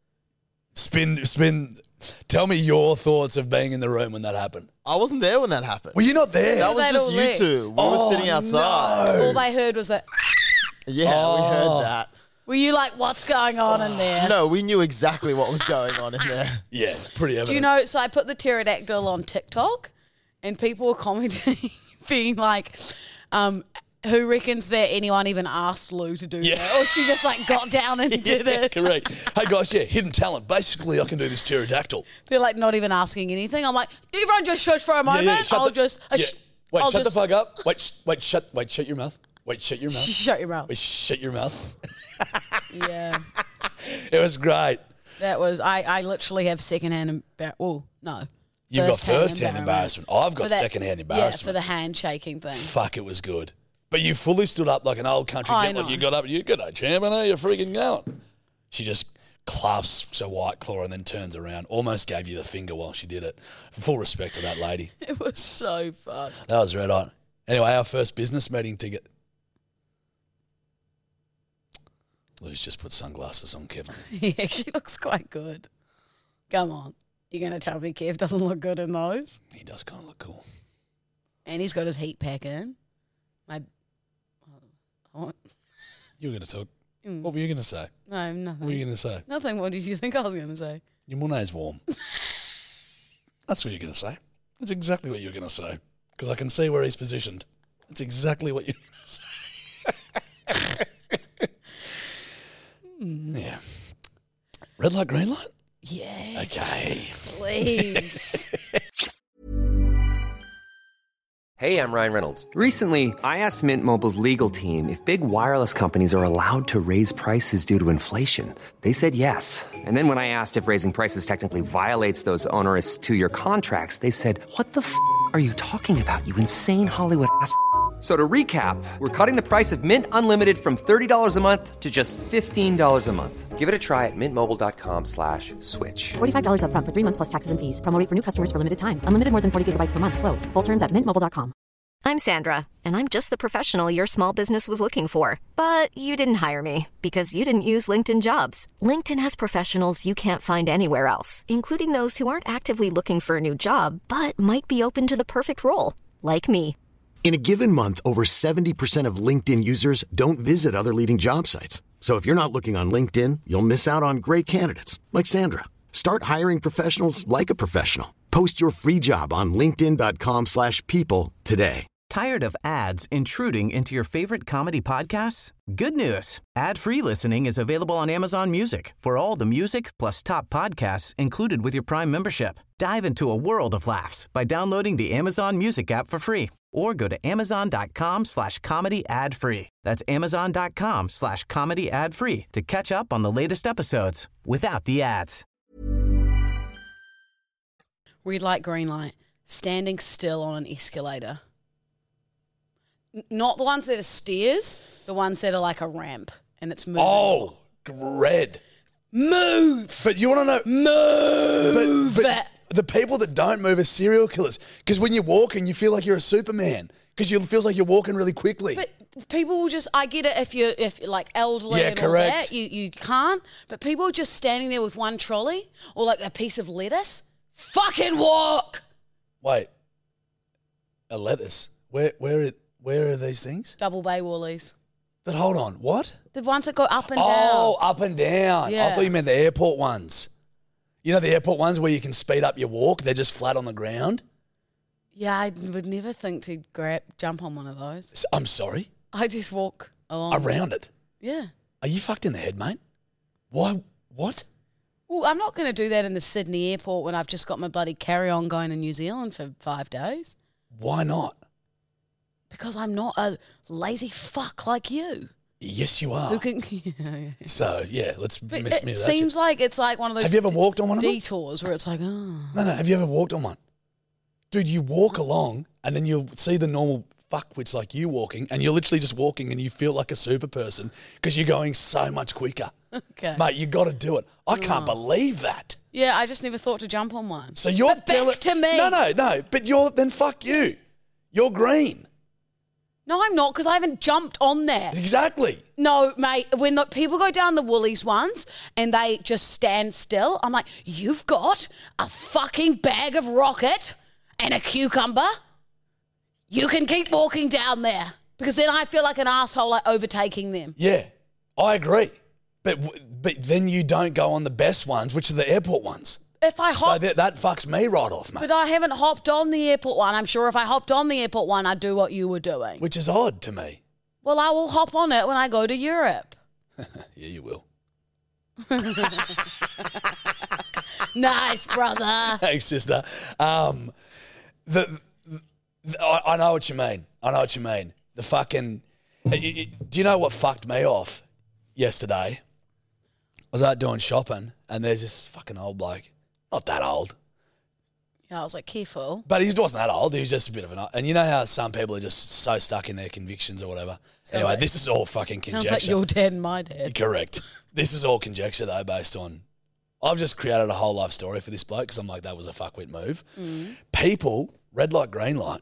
spin, spin... Tell me your thoughts of being in the room when that happened. I wasn't there when that happened. Were you not there? that was They'd just all you left. two. We Oh, were sitting outside. All they heard was that. Yeah, we Oh. heard that. Were you like, what's going on in there? No, we knew exactly what was going on in there. Yeah, it's pretty evident. Do you know? So I put the pterodactyl on TikTok, and people were commenting, being like, um, "Who reckons that anyone even asked Lou to do Yeah. that, or she just like got down and did Yeah, it?" correct. Hey guys, yeah, hidden talent. Basically, I can do this pterodactyl. They're like not even asking anything. I'm like, everyone just shush for a moment. Yeah, yeah, shut I'll the- just, I yeah. sh- Wait, I'll shut just the fuck up. Wait, sh- wait, shut, wait, shut your mouth. Wait, shut your mouth. shut your mouth. Wait, shut your mouth. Yeah, It was great. that was. I, I literally have secondhand embarrassment. Well, no, You've got first-hand first-hand embarrassment. I've got For that- second-hand Yeah, embarrassment. for the handshaking thing. Fuck, it was good. But you fully stood up like an old country I gentleman. know. You got up, you good, champion, how you freaking going? She just clasps a white claw and then turns around. Almost gave you the finger while she did it. Full respect to that lady. It was so fun. That was red hot. Anyway, our first business meeting ticket. Lou's just put sunglasses on Kevin. He actually looks quite good. Come on. You're going to tell me Kev doesn't look good in those? He does kind of look cool. And he's got his heat pack in. My, oh, You were going to talk. Mm. What were you going to say? no, What were you nothing. going to say? Nothing. What did you think I was going to say? Your Monet's warm. That's what you're going to say. That's exactly what you're going to say. Because I can see where he's positioned. That's exactly what you're going to say. Yeah. Red light, green light? Yes. Okay. Please. Hey, I'm Ryan Reynolds. Recently, I asked Mint Mobile's legal team if big wireless companies are allowed to raise prices due to inflation. They said yes. And then when I asked if raising prices technically violates those onerous two-year contracts, they said, "What the f*** are you talking about, you insane Hollywood ass?" So to recap, we're cutting the price of Mint Unlimited from thirty dollars a month to just fifteen dollars a month. Give it a try at mintmobile.com slash switch. forty-five dollars up front for three months plus taxes and fees. Promo rate for new customers for limited time. Unlimited more than forty gigabytes per month. Slows full terms at mint mobile dot com. I'm Sandra, and I'm just the professional your small business was looking for. But you didn't hire me because you didn't use LinkedIn Jobs. LinkedIn has professionals you can't find anywhere else, including those who aren't actively looking for a new job, but might be open to the perfect role, like me. In a given month, over seventy percent of LinkedIn users don't visit other leading job sites. So if you're not looking on LinkedIn, you'll miss out on great candidates like Sandra. Start hiring professionals like a professional. Post your free job on linkedin.com slash people today. Tired of ads intruding into your favorite comedy podcasts? Good news. Ad-free listening is available on Amazon Music for all the music plus top podcasts included with your Prime membership. Dive into a world of laughs by downloading the Amazon Music app for free or go to amazon.com slash comedy ad free. That's amazon.com slash comedy ad free to catch up on the latest episodes without the ads. Red light, green light. Standing still on an escalator. N- not the ones that are stairs, the ones that are like a ramp and it's moving. Oh, red. Move! But you want to know... Move! But, but the people that don't move are serial killers. Because when you're walking, you feel like you're a Superman. Because it feels like you're walking really quickly. But people will just, I get it if you're, if you're like elderly Yeah, and correct. all that, you, you can't. But people are just standing there with one trolley or like a piece of lettuce. Fucking walk! Wait. A lettuce? Where, where, are, where are these things? Double bay woolies. But hold on, what? The ones that go up and Oh, down. up and down. I Yeah. thought you meant the airport ones. You know the airport ones where you can speed up your walk? They're just flat on the ground? Yeah, I would never think to grab, jump on one of those. S- I'm sorry? I just walk along. Around it? Yeah. Are you fucked in the head, mate? Why? What? Well, I'm not going to do that in the Sydney airport when I've just got my bloody carry-on going to New Zealand for five days. Why not? Because I'm not a lazy fuck like you. Yes, you are. Who can... yeah, yeah. So, yeah, let's But miss it me. seems like it's like one of those Have you ever d- walked on one of them? detours where it's like, oh. No, no. Have you ever walked on one? Dude, you walk along and then you'll see the normal fuckwits like you walking and you're literally just walking and you feel like a super person because you're going so much quicker. Okay. Mate, you got to do it. I can't believe that. Yeah, I just never thought to jump on one. So you're But back telling... to me. No, no, no. But you're... Then fuck you. You're green. No, I'm not because I haven't jumped on there. Exactly. No, mate, when the people go down the Woolies ones and they just stand still, I'm like, you've got a fucking bag of rocket and a cucumber. You can keep walking down there because then I feel like an asshole like overtaking them. Yeah, I agree. But w- but then you don't go on the best ones, which are the airport ones. If I So hop, that, that fucks me right off, mate. but I haven't hopped on the airport one. I'm sure if I hopped on the airport one, I'd do what you were doing. Which is odd to me. Well, I will hop on it when I go to Europe. Yeah, you will. Nice, brother. Thanks, sister. Um, the, the, the I, I know what you mean. I know what you mean. The fucking... it- it- do you know what fucked me off yesterday? I was out doing shopping and there's this fucking old bloke. Not that old. Yeah, I was like, careful. But he wasn't that old. He was just a bit of an... And you know how some people are just so stuck in their convictions or whatever? Anyway, like- this is all fucking conjecture. Sounds like your dad and my dad. Correct. This is all conjecture, though, based on... I've just created a whole life story for this bloke because I'm like, that was a fuckwit move. Mm. People, red light, green light,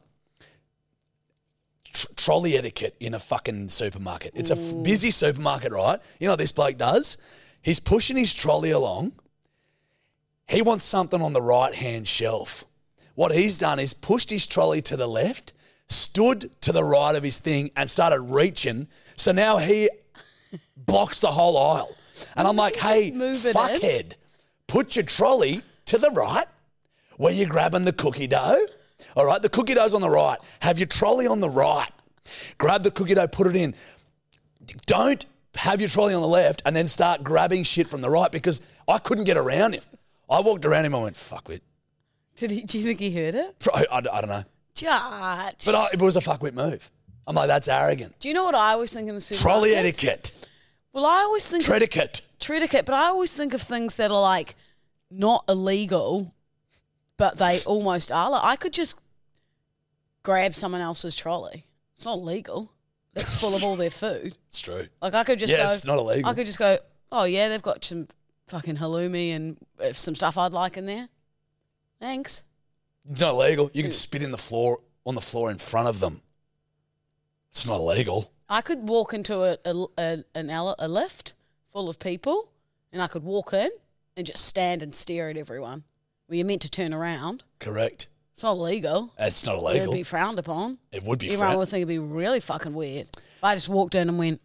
tr- trolley etiquette in a fucking supermarket. It's a f- busy supermarket, right? You know what this bloke does? He's pushing his trolley along. He wants something on the right-hand shelf. What he's done is pushed his trolley to the left, stood to the right of his thing and started reaching. So now he blocks the whole aisle. And I'm like, hey, move it in? fuckhead, put your trolley to the right where you're grabbing the cookie dough. All right, the cookie dough's on the right. Have your trolley on the right. Grab the cookie dough, put it in. Don't have your trolley on the left and then start grabbing shit from the right because I couldn't get around him. I walked around him. I went, fuckwit. Did he? Do you think he heard it? I, I, I don't know. Judge. But I, it was a fuckwit move. I'm like, that's arrogant. Do you know what I always think in the supermarket? Trolley etiquette. Well, I always think Tretiquette. of tretiquette, but I always think of things that are like not illegal, but they almost are. Like, I could just grab someone else's trolley. It's not illegal. It's full of all their food. It's true. Like I could just yeah, go. it's not illegal. I could just go. Oh yeah, they've got some fucking halloumi and uh, some stuff I'd like in there. Thanks. It's not illegal. You can spit in the floor on the floor in front of them. It's not illegal. I could walk into a a, a, an ele- a lift full of people, and I could walk in and just stand and stare at everyone. Well, you're meant to turn around. Correct. It's not illegal. It's not It illegal. would be frowned upon. It would be Everyone frowned. would think it'd be really fucking weird. If I just walked in and went,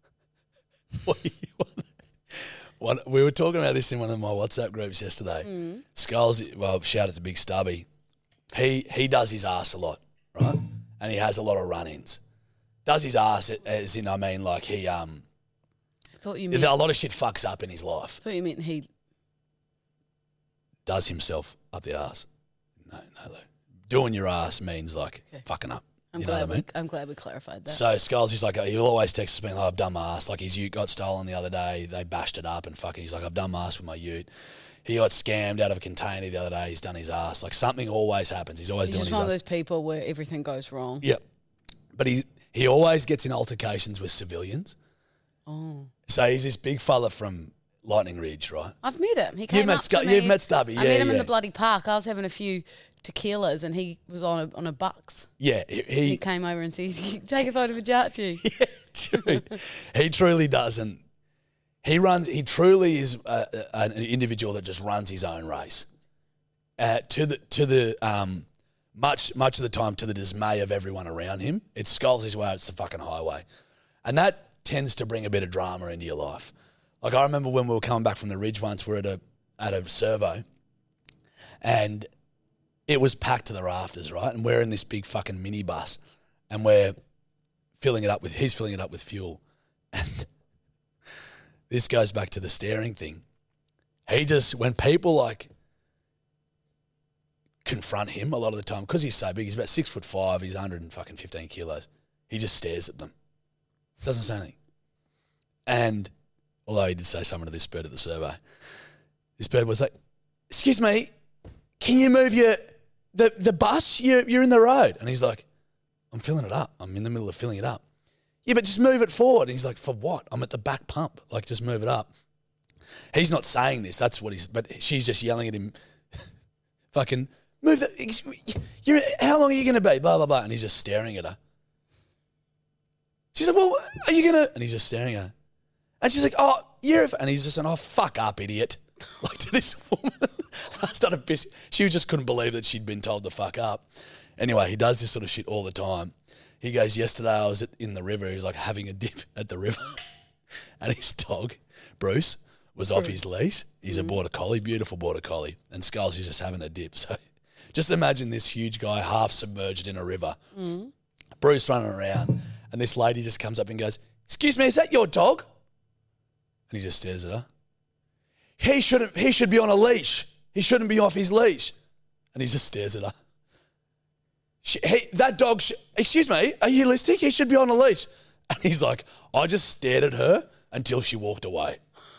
One, we were talking about this in one of my WhatsApp groups yesterday. Mm. Skulls, well, shout out to Big Stubby. He he does his ass a lot, right? And he has a lot of run-ins. Does his ass as in, I mean, like he um. I thought you meant, A lot of shit fucks up in his life. I thought you meant he. Does himself up the ass. No, no, no. Doing your ass means like Okay. fucking up. I'm you know glad what I mean? we, I'm glad we clarified that. So Skulls, he's like, he'll always text us being like, I've done my ass. Like his ute got stolen the other day. They bashed it up and fucking, he's like, I've done my ass with my ute. He got scammed out of a container the other day. He's done his ass. Like something always happens. He's always He's doing just his one ass. of those people where everything goes wrong. Yep. But he he always gets in altercations with civilians. Oh. So he's this big fella from Lightning Ridge, right? I've met him. He came met up Scu- to me. you've met Stubby, I yeah, met him in yeah. the bloody park. I was having a few tequilas and he was on a, on a bucks. Yeah. He, He, he, came over and said, take a photo for Jarchi. yeah, true. He truly doesn't. He runs. He truly is a, a, an individual that just runs his own race. Uh, to the to the um, much much of the time to the dismay of everyone around him. It skulls his way. It's the fucking highway, and that tends to bring a bit of drama into your life. Like I remember when we were coming back from the Ridge once, we're at a at a servo, and it was packed to the rafters, right? And we're in this big fucking minibus, and we're filling it up with. He's filling it up with fuel, and this goes back to the staring thing. He just when people like. confront him a lot of the time because he's so big. He's about six foot five. He's one hundred fifteen kilos. He just stares at them. Doesn't say anything. And although he did say something to this bird at the survey, this bird was like, "Excuse me, can you move your the the bus? You're you're in the road." And he's like, "I'm filling it up. I'm in the middle of filling it up." "Yeah, but just move it forward." And he's like, "For what? I'm at the back pump. Like, just move it up." He's not saying this. That's what he's. But she's just yelling at him. Fucking. Move the, you're, how long are you going to be? Blah, blah, blah. And he's just staring at her. She's like, well, are you going to? And he's just staring at her. And she's like, oh, you're, and he's just saying, oh, fuck up, idiot. Like to this woman. I started pissing. She just couldn't believe that she'd been told to fuck up. Anyway, he does this sort of shit all the time. He goes, yesterday I was at, in the river. He was like having a dip at the river. And his dog, Bruce, was off his leash. He's mm. a border collie, beautiful border collie. And Skulls is just having a dip. So just imagine this huge guy half submerged in a river. Mm. Bruce running around. And this lady just comes up and goes, excuse me, is that your dog? And he just stares at her. He shouldn't. He should be on a leash. He shouldn't be off his leash. And he just stares at her. She, he, that dog, sh- excuse me, are you listening? He should be on a leash. And he's like, I just stared at her until she walked away.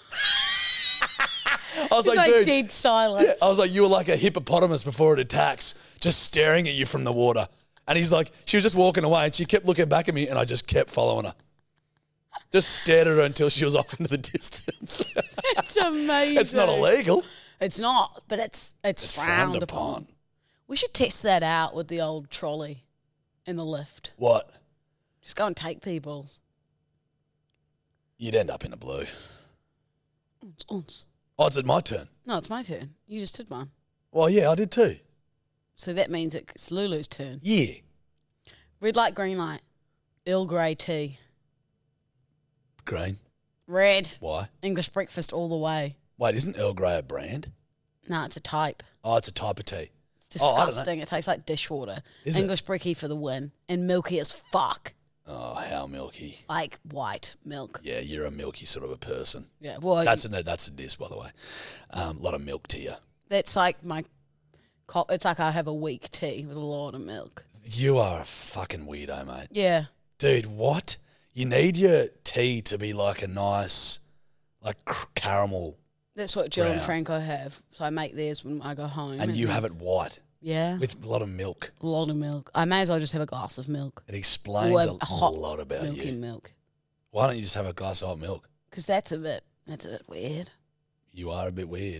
I was It's like, like dude. dead silence. Yeah, I was like, you were like a hippopotamus before it attacks, just staring at you from the water. And he's like, she was just walking away and she kept looking back at me and I just kept following her. Just stared at her until she was off into the distance. It's amazing. It's not illegal. It's not, but it's it's, It's frowned, frowned upon. upon. We should test that out with the old trolley in the lift. What? Just go and take people's. You'd end up in a blue. Ons, ons. Oh, it's my turn. No, it's my turn. You just did one. Well, yeah, I did too. So that means it's Lulu's turn. Yeah. Red light, green light. Earl Grey tea. Green. Red. Why? English breakfast all the way. Wait, isn't Earl Grey a brand? No, it's a type. Oh, it's a type of tea. It's Oh, I don't know. disgusting. It tastes like dishwater. Is it? English brekkie for the win. And milky as fuck. Oh, how milky. Like white milk. Yeah, you're a milky sort of a person. Yeah, well, That's a, no, that's a diss, by the way. A um, lot of milk to you. That's like my. co- It's like I have a weak tea with a lot of milk. You are a fucking weirdo, mate. Yeah. Dude, what? You need your tea to be like a nice, like cr- caramel, That's what Jill and brown. Franco have. So I make theirs when I go home. and you have it white Yeah. with a lot of milk. a lot of milk. I may as well just have a glass of milk. It explains Or a, a hot lot about milky you. milk. Why don't you just have a glass of hot milk? Because that's a bit, that's a bit weird. You are a bit weird.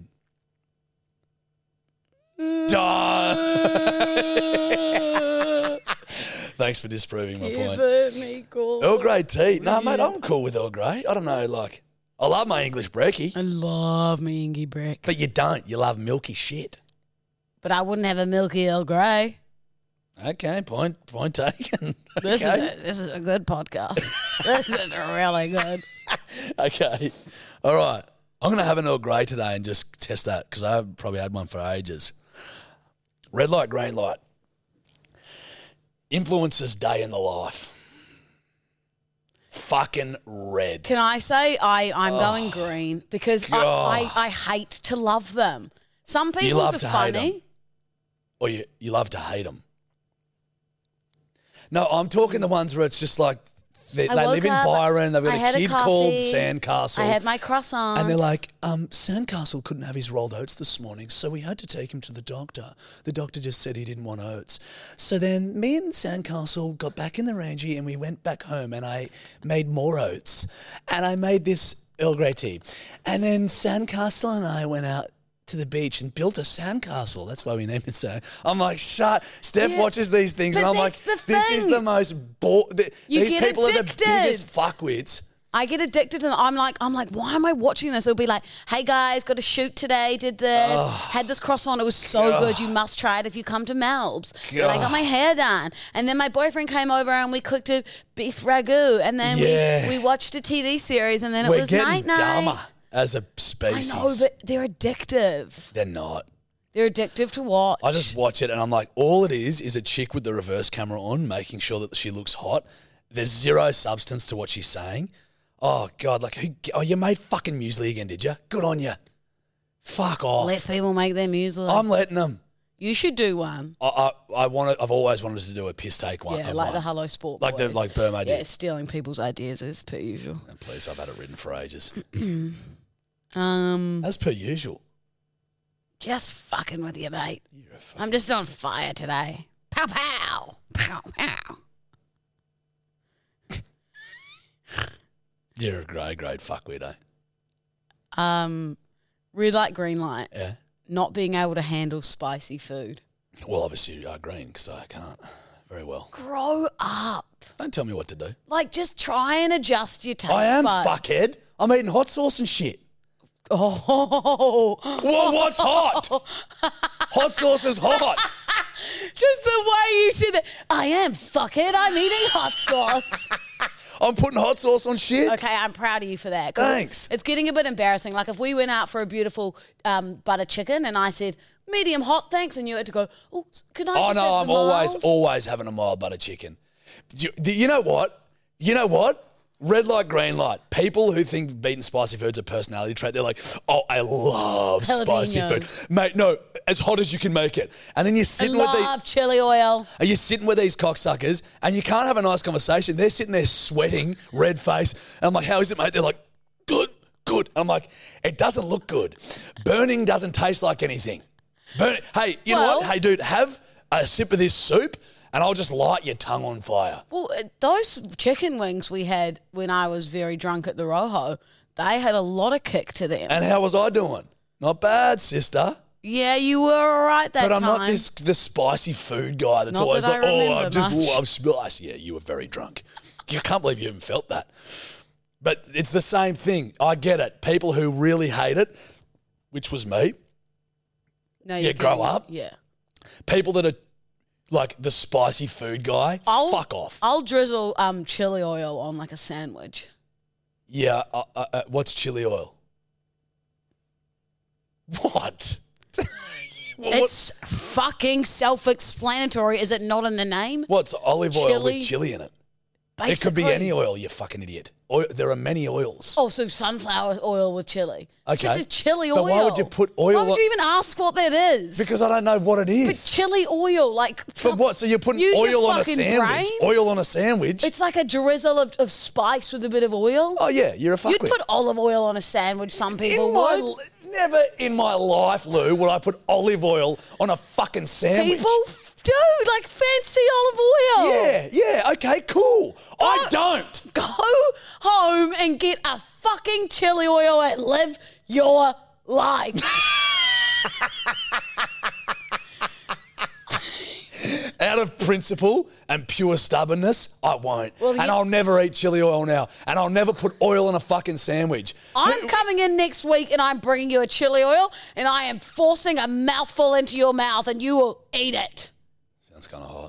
Mm. Duh. Thanks for disproving my Give point. it me cool. Earl Grey tea. No, mate, I'm cool with Earl Grey. I don't know, like, I love my English brekkie, I love me Ingy Brick. but you don't. You love milky shit. But I wouldn't have a milky Earl Grey. Okay, point point taken. This okay. is a, this is a good podcast. This is really good. Okay. All right. I'm going to have an Earl Grey today and just test that because I've probably had one for ages. Red light, green light. Influences day in the life. Fucking red. Can I say I, I'm going green because I, God. I, I hate to love them. Some You people's love are to hate funny. them. Or you, you love to hate them. No, I'm talking the ones where it's just like they, I they woke live in up, Byron. They've got I a had a kid called coffee, Sandcastle. I had my croissant. And they're like, um, Sandcastle couldn't have his rolled oats this morning, so we had to take him to the doctor. The doctor just said he didn't want oats. So then me and Sandcastle got back in the Rangy and we went back home and I made more oats. And I made this Earl Grey tea. And then Sandcastle and I went out to the beach and built a sandcastle. That's why we named it so. I'm like, shut. Steph Yeah, watches these things but and I'm like, that's the this is thing. the most... Bo- th- You these get people are the addicted. biggest fuckwits. I get addicted to them. I'm like, I'm like, why am I watching this? It'll be like, hey guys, got a shoot today, did this, had this croissant, it was so God. good. You must try it if you come to Melb's. And I got God. my hair done. And then my boyfriend came over and we cooked a beef ragu. And then Yeah. we, we watched a T V series and then it We're was getting night night. dumber as a I species. know, but they're addictive. They're not. They're addictive to watch. I just watch it and I'm like, all it is is a chick with the reverse camera on, making sure that she looks hot. There's zero substance to what she's saying. Oh, God, like, who, oh, you made fucking muesli again, did you? Good on you. Fuck off. Let people make their muesli. I'm letting them. you should do one. I, I, I want I've always wanted to do a piss take one. Yeah, of like one. the Hello Sport Like the boys. like Burma Yeah, did. stealing people's ideas as per usual. And please, I've had it written for ages. Um, As per usual. just fucking with you, mate. You're a fucking... I'm just on fire today. Pow pow, pow pow. You're a great, great fuckwit, eh? Um, red light, green light. Yeah. Not being able to handle spicy food. Well, obviously you are green because I can't very well. Grow up. Don't tell me what to do. Like, just try and adjust your taste I am buds. fuckhead. I'm eating hot sauce and shit. Oh, Well, what's hot? Hot sauce is hot. just the way you said that. I am fuckhead. I'm eating hot sauce. I'm putting hot sauce on shit. Okay, I'm proud of you for that. 'cause Thanks. It's getting a bit embarrassing. Like if we went out for a beautiful um, butter chicken and I said medium hot, thanks, and you had to go, oh, can I? Oh just no, have I'm the always mild?" always having a mild butter chicken. Do you, do you know what? You know what? Red light, green light. People who think beating spicy food's a personality trait, they're like, oh, I love spicy Jalapeno. food. Mate, no, as hot as you can make it. And then you're I sitting with these... love chili oil. Are you sitting with these cocksuckers and you can't have a nice conversation? They're sitting there sweating, red face. And I'm like, how is it, mate? They're like, good, good. I'm like, it doesn't look good. Burning doesn't taste like anything. Burn. Hey, you know Well- what? Hey, dude, have a sip of this soup and I'll just light your tongue on fire. Well, uh, those chicken wings we had when I was very drunk at the Rojo, they had a lot of kick to them. And how was I doing? Not bad, sister. yeah, you were all right that But I'm time. not this the spicy food guy that's Not always that I like, oh, I remember just much." love spice. Yeah, you were very drunk. I can't believe you even felt that. But it's the same thing. I get it. People who really hate it, which was me, No, yeah, you grow didn't. up. Yeah. people that are like the spicy food guy, I'll, fuck off. I'll drizzle um, chili oil on like a sandwich. Yeah, uh, uh, uh, what's chili oil? What? What- It's fucking self-explanatory. Is it not in the name? What's olive oil Chili. with chili in it? Basically. It could be any oil, you fucking idiot. Oil, there are many oils. Oh, so sunflower oil with chili. It's Okay. just a chili But oil. why would you put oil Why would on- you even ask what that is? Because I don't know what it But is. chili oil, like. But what? So you're putting use your oil on a fucking sandwich? brain? Oil on a sandwich? It's like a drizzle of, of spice with a bit of oil. Oh yeah, you're a fuckwit. You'd put olive oil on a sandwich. Some people in my, would. li- never in my life, Lou, would I put olive oil on a fucking sandwich. People f- do, like fancy olive oil. Yeah, yeah, okay, cool. I don't. Go home and get a fucking chili oil and live your life. Out of principle and pure stubbornness, I won't. Well, and you- I'll never eat chili oil now. And I'll never put oil on a fucking sandwich. I'm coming in next week and I'm bringing you a chili oil and I am forcing a mouthful into your mouth and you will eat it. Sounds kind of hot.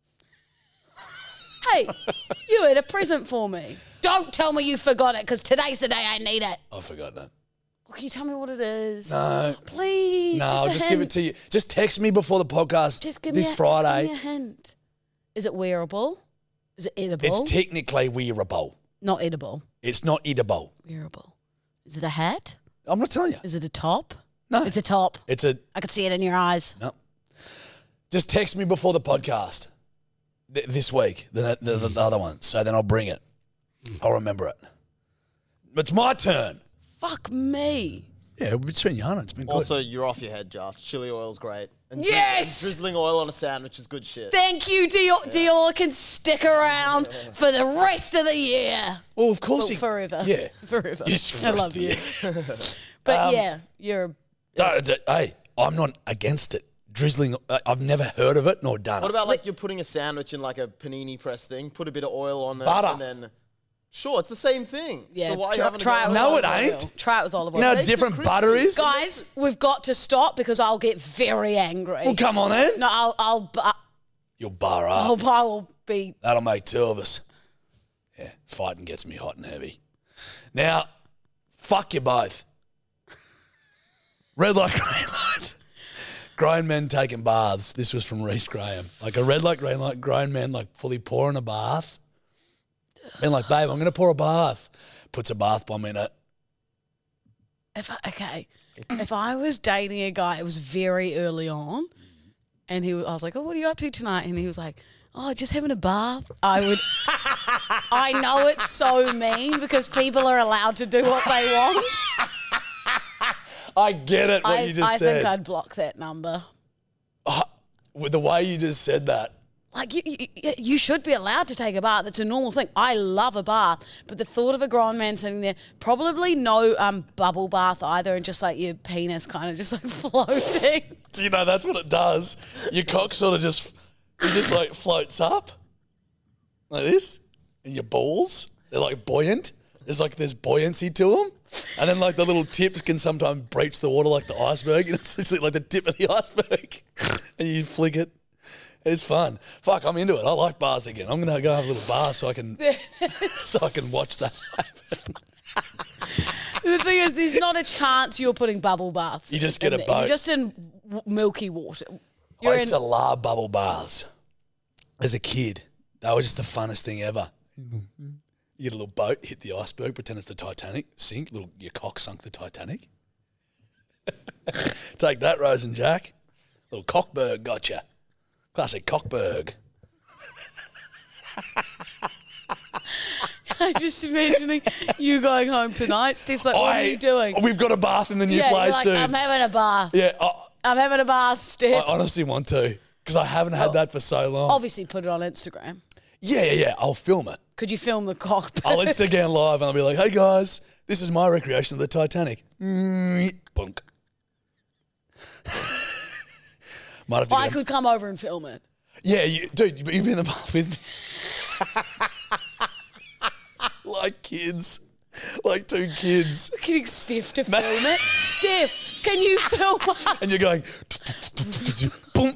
Hey, you had a present for me. Don't tell me you forgot it because today's the day I need it. I forgot that. Well, can you tell me what it is? No. Please. No, just I'll a just give it hint. to you. Just text me before the podcast Just give this me a, Friday. Just give me a hint. Is it wearable? Is it edible? It's technically wearable. Not edible. It's not eatable. Wearable. Is it a hat? I'm not telling you. Is it a top? No. It's a top. It's a I could see it in your eyes. no. Just text me before the podcast th- this week. The, the, the other one. So then I'll bring it. I'll remember it. It's my turn. Fuck me. Yeah, it's been yarn. It's been good. Also, you're off your head, Josh. Chili oil's great. And Yes! and drizzling oil on a sandwich is good shit. Thank you, Dior. Dior can stick around for the rest of the year. well, of course Well, he forever. Yeah. Forever. Yes, I for love the you. year. But Um, yeah, you're. No, d- hey, I'm not against it. Drizzling. uh, I've never heard of it nor done What it. about like you're putting a sandwich in like a panini press thing, put a bit of oil on there, Butter. and then sure, it's the same thing. Yeah, so why are you try, having try a it go with at No, olive it oil. ain't. Try it with olive You oil. know how makes it different crispy. butter is? Guys, we've got to stop because I'll get very angry. Well, come on then. No, I'll, I'll, bu- You'll bar up. I'll, I will be. That'll make two of us. Yeah, fighting gets me hot and heavy. Now, fuck you both. Red light, green light. Grown men taking baths. This was from Reese Graham. Like a red light, green light, grown men like fully pouring a bath. Being like, babe, I'm going to pour a bath. Puts a bath bomb in it. If I, okay, if I was dating a guy, it was very early on, and he, was, I was like, "Oh, what are you up to tonight?" And he was like, "Oh, just having a bath." I would. I know it's so mean because people are allowed to do what they want. I get it, what I, you just I said. think I'd block that number. With the way you just said that. Like, you, you, you should be allowed to take a bath. It's a normal thing. I love a bath. But the thought of a grown man sitting there, probably no um, bubble bath either, and just like your penis kind of just like floating. Do you know that's what it does? Your cock sort of just, it just like floats up like this, and your balls, they're like buoyant. There's like, there's buoyancy to them. And then like the little tips can sometimes breach the water like the iceberg. And it's literally like the tip of the iceberg. And you flick it. It's fun. Fuck, I'm into it. I like bars again. I'm going to go have a little bar so I can, so I can watch that happen. The thing is, there's not a chance you're putting bubble baths. You just in get a there. boat. You're just in w- milky water. I You're used in, to love bubble baths as a kid. That was just the funnest thing ever. You get a little boat, hit the iceberg, pretend it's the Titanic, sink, little your cock sunk the Titanic. Take that, Rose and Jack. Little cockberg gotcha. Classic cockberg. I'm just imagining you going home tonight. Steve's like, what I- are you doing? We've got a bath in the new yeah, place, you're like, dude. I'm having a bath. yeah, I, I'm having a bath, Steve. I honestly want to because I haven't had that for so long. Obviously, put it on Instagram. Yeah, yeah, yeah. I'll film it. Could you film the cock? I'll Instagram live and I'll be like, hey guys, this is my recreation of the Titanic. Mm, bunk. Might have to I get a- could come over and film it. Yeah, you, dude, you- you'd be in the bath with me. Like kids. Like two kids. Getting Steph to film it. Steph, can you film us? And you're going, boom.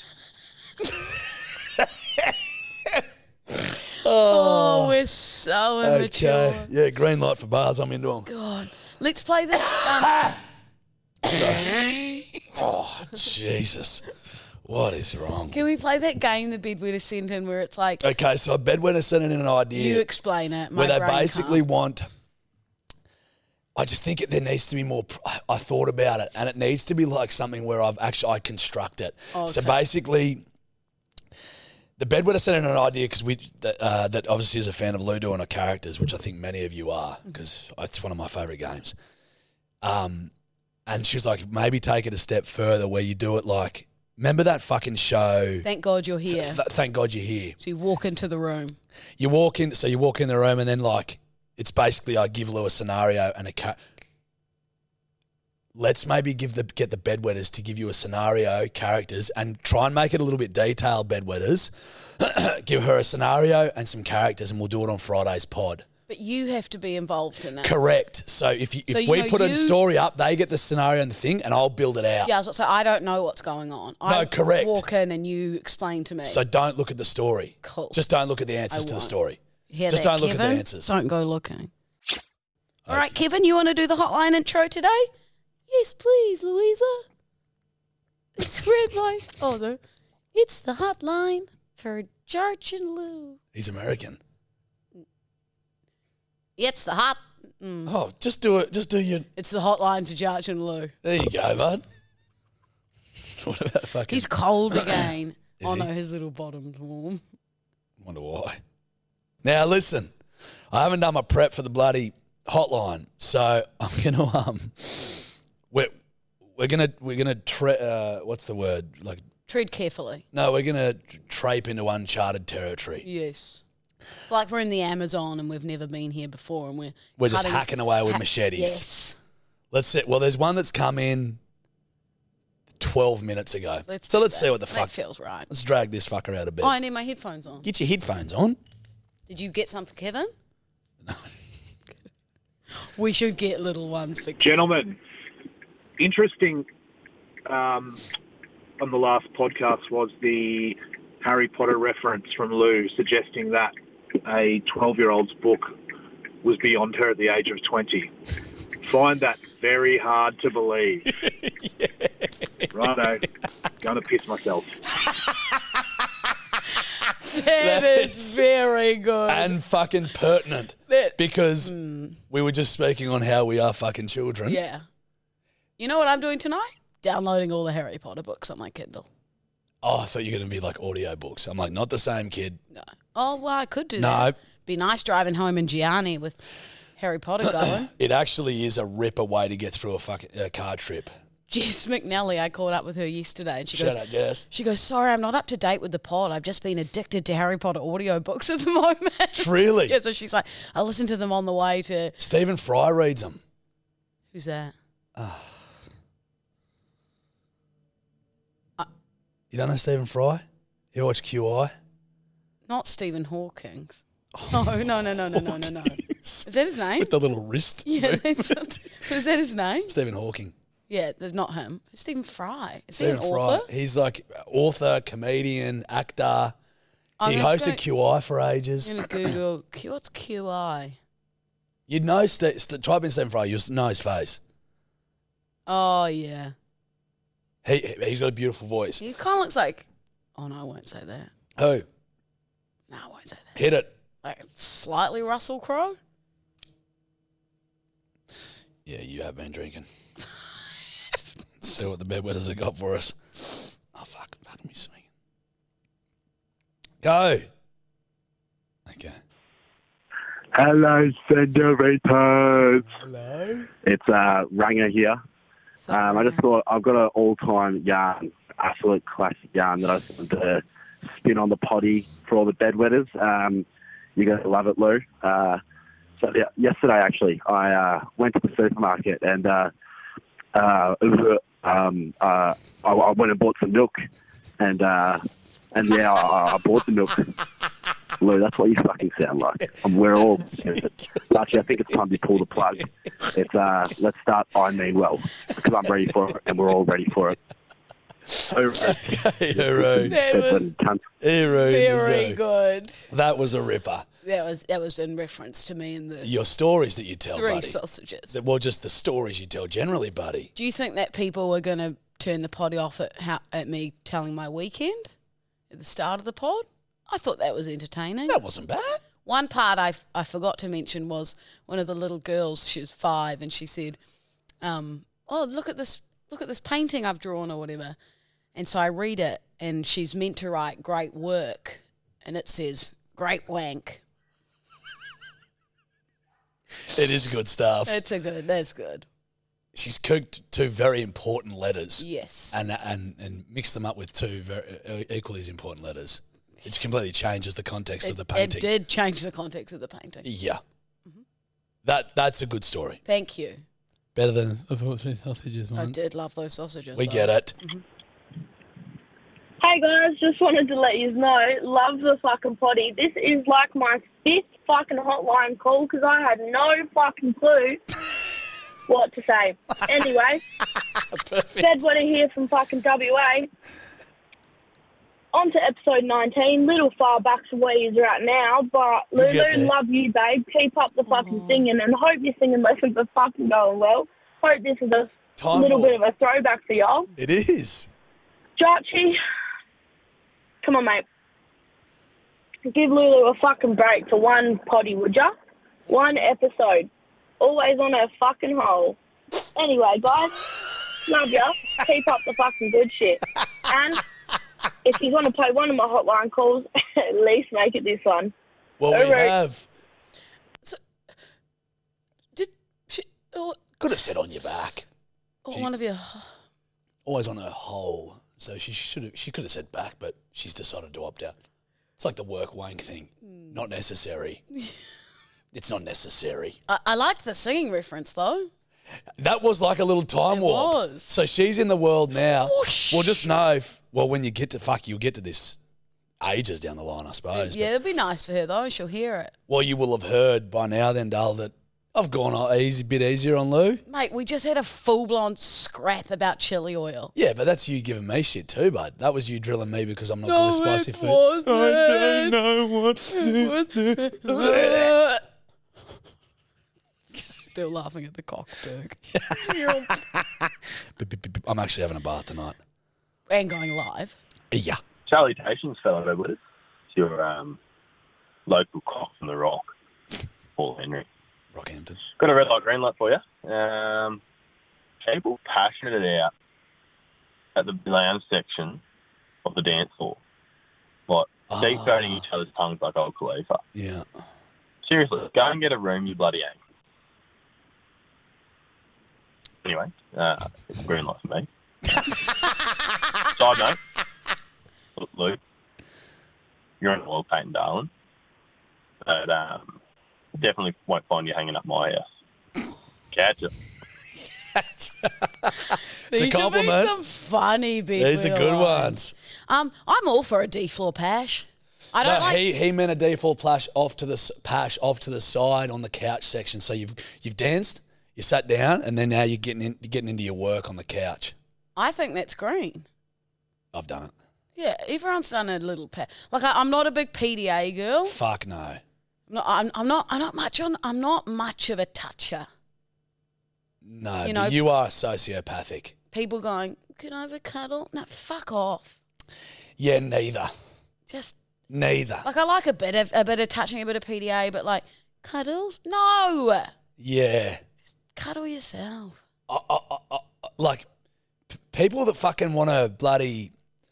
Oh, we're so immature. Okay. Yeah, green light for bars. I'm into them. God. Let's play this. Um, Oh, Jesus. What is wrong? Can we play that game the bedwetter sent in where it's like, Okay, so a bedwetter sent in an idea you explain it. My where they brain basically can't. want. I just think it, there needs to be more. I thought about it, and it needs to be like something where I've actually I construct it. Okay. So basically, the bedwetter sent in an idea because we that, uh, that obviously is a fan of Ludo and her characters, which I think many of you are because it's one of my favourite games. Um, and she was like, maybe take it a step further where you do it like, remember that fucking show? Thank God you're here. Th- thank God you're here. So you walk into the room. You walk in, so you walk in the room, and then like it's basically I give Lou a scenario and a cat. Let's maybe give the get the bedwetters to give you a scenario, characters, and try and make it a little bit detailed. Bedwetters, give her a scenario and some characters, and we'll do it on Friday's pod. But you have to be involved in it. Correct. So if you, if So, you we know, put a you- story up, they get the scenario and the thing, and I'll build it out. Yeah, so I don't know what's going on. I No, correct. walk in and you explain to me. So don't look at the story. Cool. Just don't look at the answers I to the won't. story. Hear Just that, don't look at the Kevin? answers. Don't go looking. All right, Kevin, you want to do the hotline intro today? Yes, please, Louisa. It's red light. Oh, no. It's the hotline for George and Lou. He's American. It's the hot. Oh, just do it. Just do your. It's the hotline for George and Lou. There you go, bud. What about fucking? He's cold again. Is oh he? no, his little bottom's warm. Wonder why. Now listen, I haven't done my prep for the bloody hotline, so I'm gonna um, we're we're gonna we're gonna tre- uh, what's the word like? Tread carefully. No, we're gonna trape into uncharted territory. Yes. It's like we're in the Amazon and we've never been here before, and we're We're just cutting- hacking away with ha- machetes. Yes. Let's see. Well, there's one that's come in twelve minutes ago. Let's so do let's that. see what the That fuck. feels right. Let's drag this fucker out of bed. Oh, I need my headphones on. Get your headphones on. Did you get some for Kevin? No. We should get little ones for Kevin. Gentlemen, interesting um, on the last podcast was the Harry Potter reference from Lou suggesting that a twelve-year-old's book was beyond her at the age of twenty. Find that very hard to believe. yeah. Righto. Going to piss myself. That is very good. And fucking pertinent. That- because we were just speaking on how we are fucking children. Yeah. You know what I'm doing tonight? Downloading all the Harry Potter books on my Kindle. Oh, I thought you were going to be like audio books. I'm like, not the same, kid. No. Oh, well, I could do No. that. Be nice driving home in Gianni with Harry Potter going. It actually is a ripper way to get through a fucking uh, car trip. Jess McNally, I caught up with her yesterday, and she Shout goes, out, Jess. she goes, sorry, I'm not up to date with the pod. I've just been addicted to Harry Potter audiobooks at the moment. Really? Yeah, so she's like, I listened to them on the way to... Stephen Fry reads them. Who's that? You don't know Stephen Fry? You ever watch Q I? Not Stephen Hawking's. No, no, no, no, no, no, no, no. Is that his name? With the little wrist. Yeah, that's not, is that his name? Stephen Hawking. Yeah, there's not him. Stephen Fry. Is Stephen he an Fry. author? He's like author, comedian, actor. I'm he gonna hosted go- Q I for ages. I'm going to Google, Q, what's Q I? You'd know, St- St- type in Stephen Fry, you'll know his face. Oh, yeah. He, he's got a beautiful voice. He kind of looks like... Oh, no, I won't say that. Who? No, I won't say that. Hit it. Like, slightly Russell Crowe? Yeah, you have been drinking. Let's see what the bedwetters have got for us. Oh, fuck. Fuck me swinging. Go. Okay. Hello, senoritas. Hello. It's uh, Ranger here. Um, I just thought I've got an all-time yarn, absolute classic yarn that I just wanted to spin on the potty for all the bedwetters. Um, you're going to love it, Lou. Uh, so yeah, yesterday, actually, I uh, went to the supermarket and uh, uh, um, uh, I, I went and bought some milk. And, uh, and yeah, I, I bought the milk. Lou, that's what you fucking sound like. Um, we're all... Actually, I think it's time to pull the plug. It's uh, let's start I Mean Well, because I'm ready for it, and we're all ready for it. Hero. That was Hero. very good. That was a ripper. That was that was in reference to me and the Your stories that you tell, three buddy. sausages. Well, just the stories you tell generally, buddy. Do you think that people are going to turn the potty off at, how, at me telling my weekend at the start of the pod. I thought that was entertaining. That wasn't bad. One part I, f- I forgot to mention was one of the little girls, she was five, and she said, um, oh, look at this look at this painting I've drawn or whatever. And so I read it, and she's meant to write great work, and it says, great wank. It is good stuff. That's a good, that's good. She's cooked two very important letters. Yes. And and and mixed them up with two very equally as important letters. It completely changes the context It, of the painting. it did change the context of the painting. Yeah. That that's a good story. Thank you. Better than I thought three sausages. I once. did love those sausages. We though. get it. Mhm. Hey guys, just wanted to let you know, love the fucking potty. This is like my fifth fucking hotline call because I had no fucking clue what to say. Anyway, Bedwetter here from fucking W A. On to episode nineteen, little far back from where you're at now, but We'll get Lulu, there. love you, babe. Keep up the fucking singing and hope your singing lessons are fucking going well. Hope this is a Time little warp. bit of a throwback for y'all. It is. Jarchi, come on, mate. Give Lulu a fucking break for one potty, would ya? One episode. Always on her fucking hole. Anyway, guys, love ya. Keep up the fucking good shit. And if you want to play one of my hotline calls, at least make it this one. Well, we Alright. have. Did she, oh, Could have said on your back. oh, She- one of you. Always on her hole. So she should have. She could have said back, but she's decided to opt out. It's like the work wank thing. Not necessary. It's not necessary. I, I liked the singing reference though. That was like a little time It warp. was. So she's in the world now. We'll just know if, well, when you get to, fuck, you'll get to this ages down the line, I suppose. Yeah, it'd be nice for her though. She'll hear it. Well, you will have heard by now then, Dale, that I've gone a easy bit easier on Lou. Mate, we just had a full-blown scrap about chili oil. Yeah, but that's you giving me shit too, bud. That was you drilling me because I'm not No, good with spicy it food. wasn't. I don't know what to do. Still laughing at the cockburg. I'm actually having a bath tonight. And going live. Yeah. Salutations, fellow Bedwetters. It's your um, local cock from the Rock, Paul Henry. Rockhampton. Got a red light, green light for you. Um, people passionate it out at the lounge section of the dance floor. Like, deep throating each other's tongues like old Khalifa. Yeah. Seriously, go and get a room, you bloody ain't. Anyway, uh, it's a green light for me. Side note, Look, Luke, you're an oil painting, darling. But um, definitely won't find you hanging up my house. Catch it. It's These a compliment. have been some funny big These are little good lines. ones. Um, I'm all for a D-floor pash. I don't no, like... he, he meant a default plash off to the s- pash off to the side on the couch section. So you've you've danced, you sat down, and then now you're getting in, you're getting into your work on the couch. I think that's green. I've done it. Yeah, everyone's done a little pash. Like, I, I'm not a big P D A girl. Fuck no. I'm not, I'm, I'm not. I'm not much on. I'm not much of a toucher. No, You you, know- you are sociopathic. People going, "Can I have a cuddle?" No, fuck off. Yeah, neither. Just Neither. like I like a bit of a bit of touching, a bit of P D A, but like cuddles, no. Yeah. Cuddle yourself. I, I, I, I, like, p- people that fucking want to bloody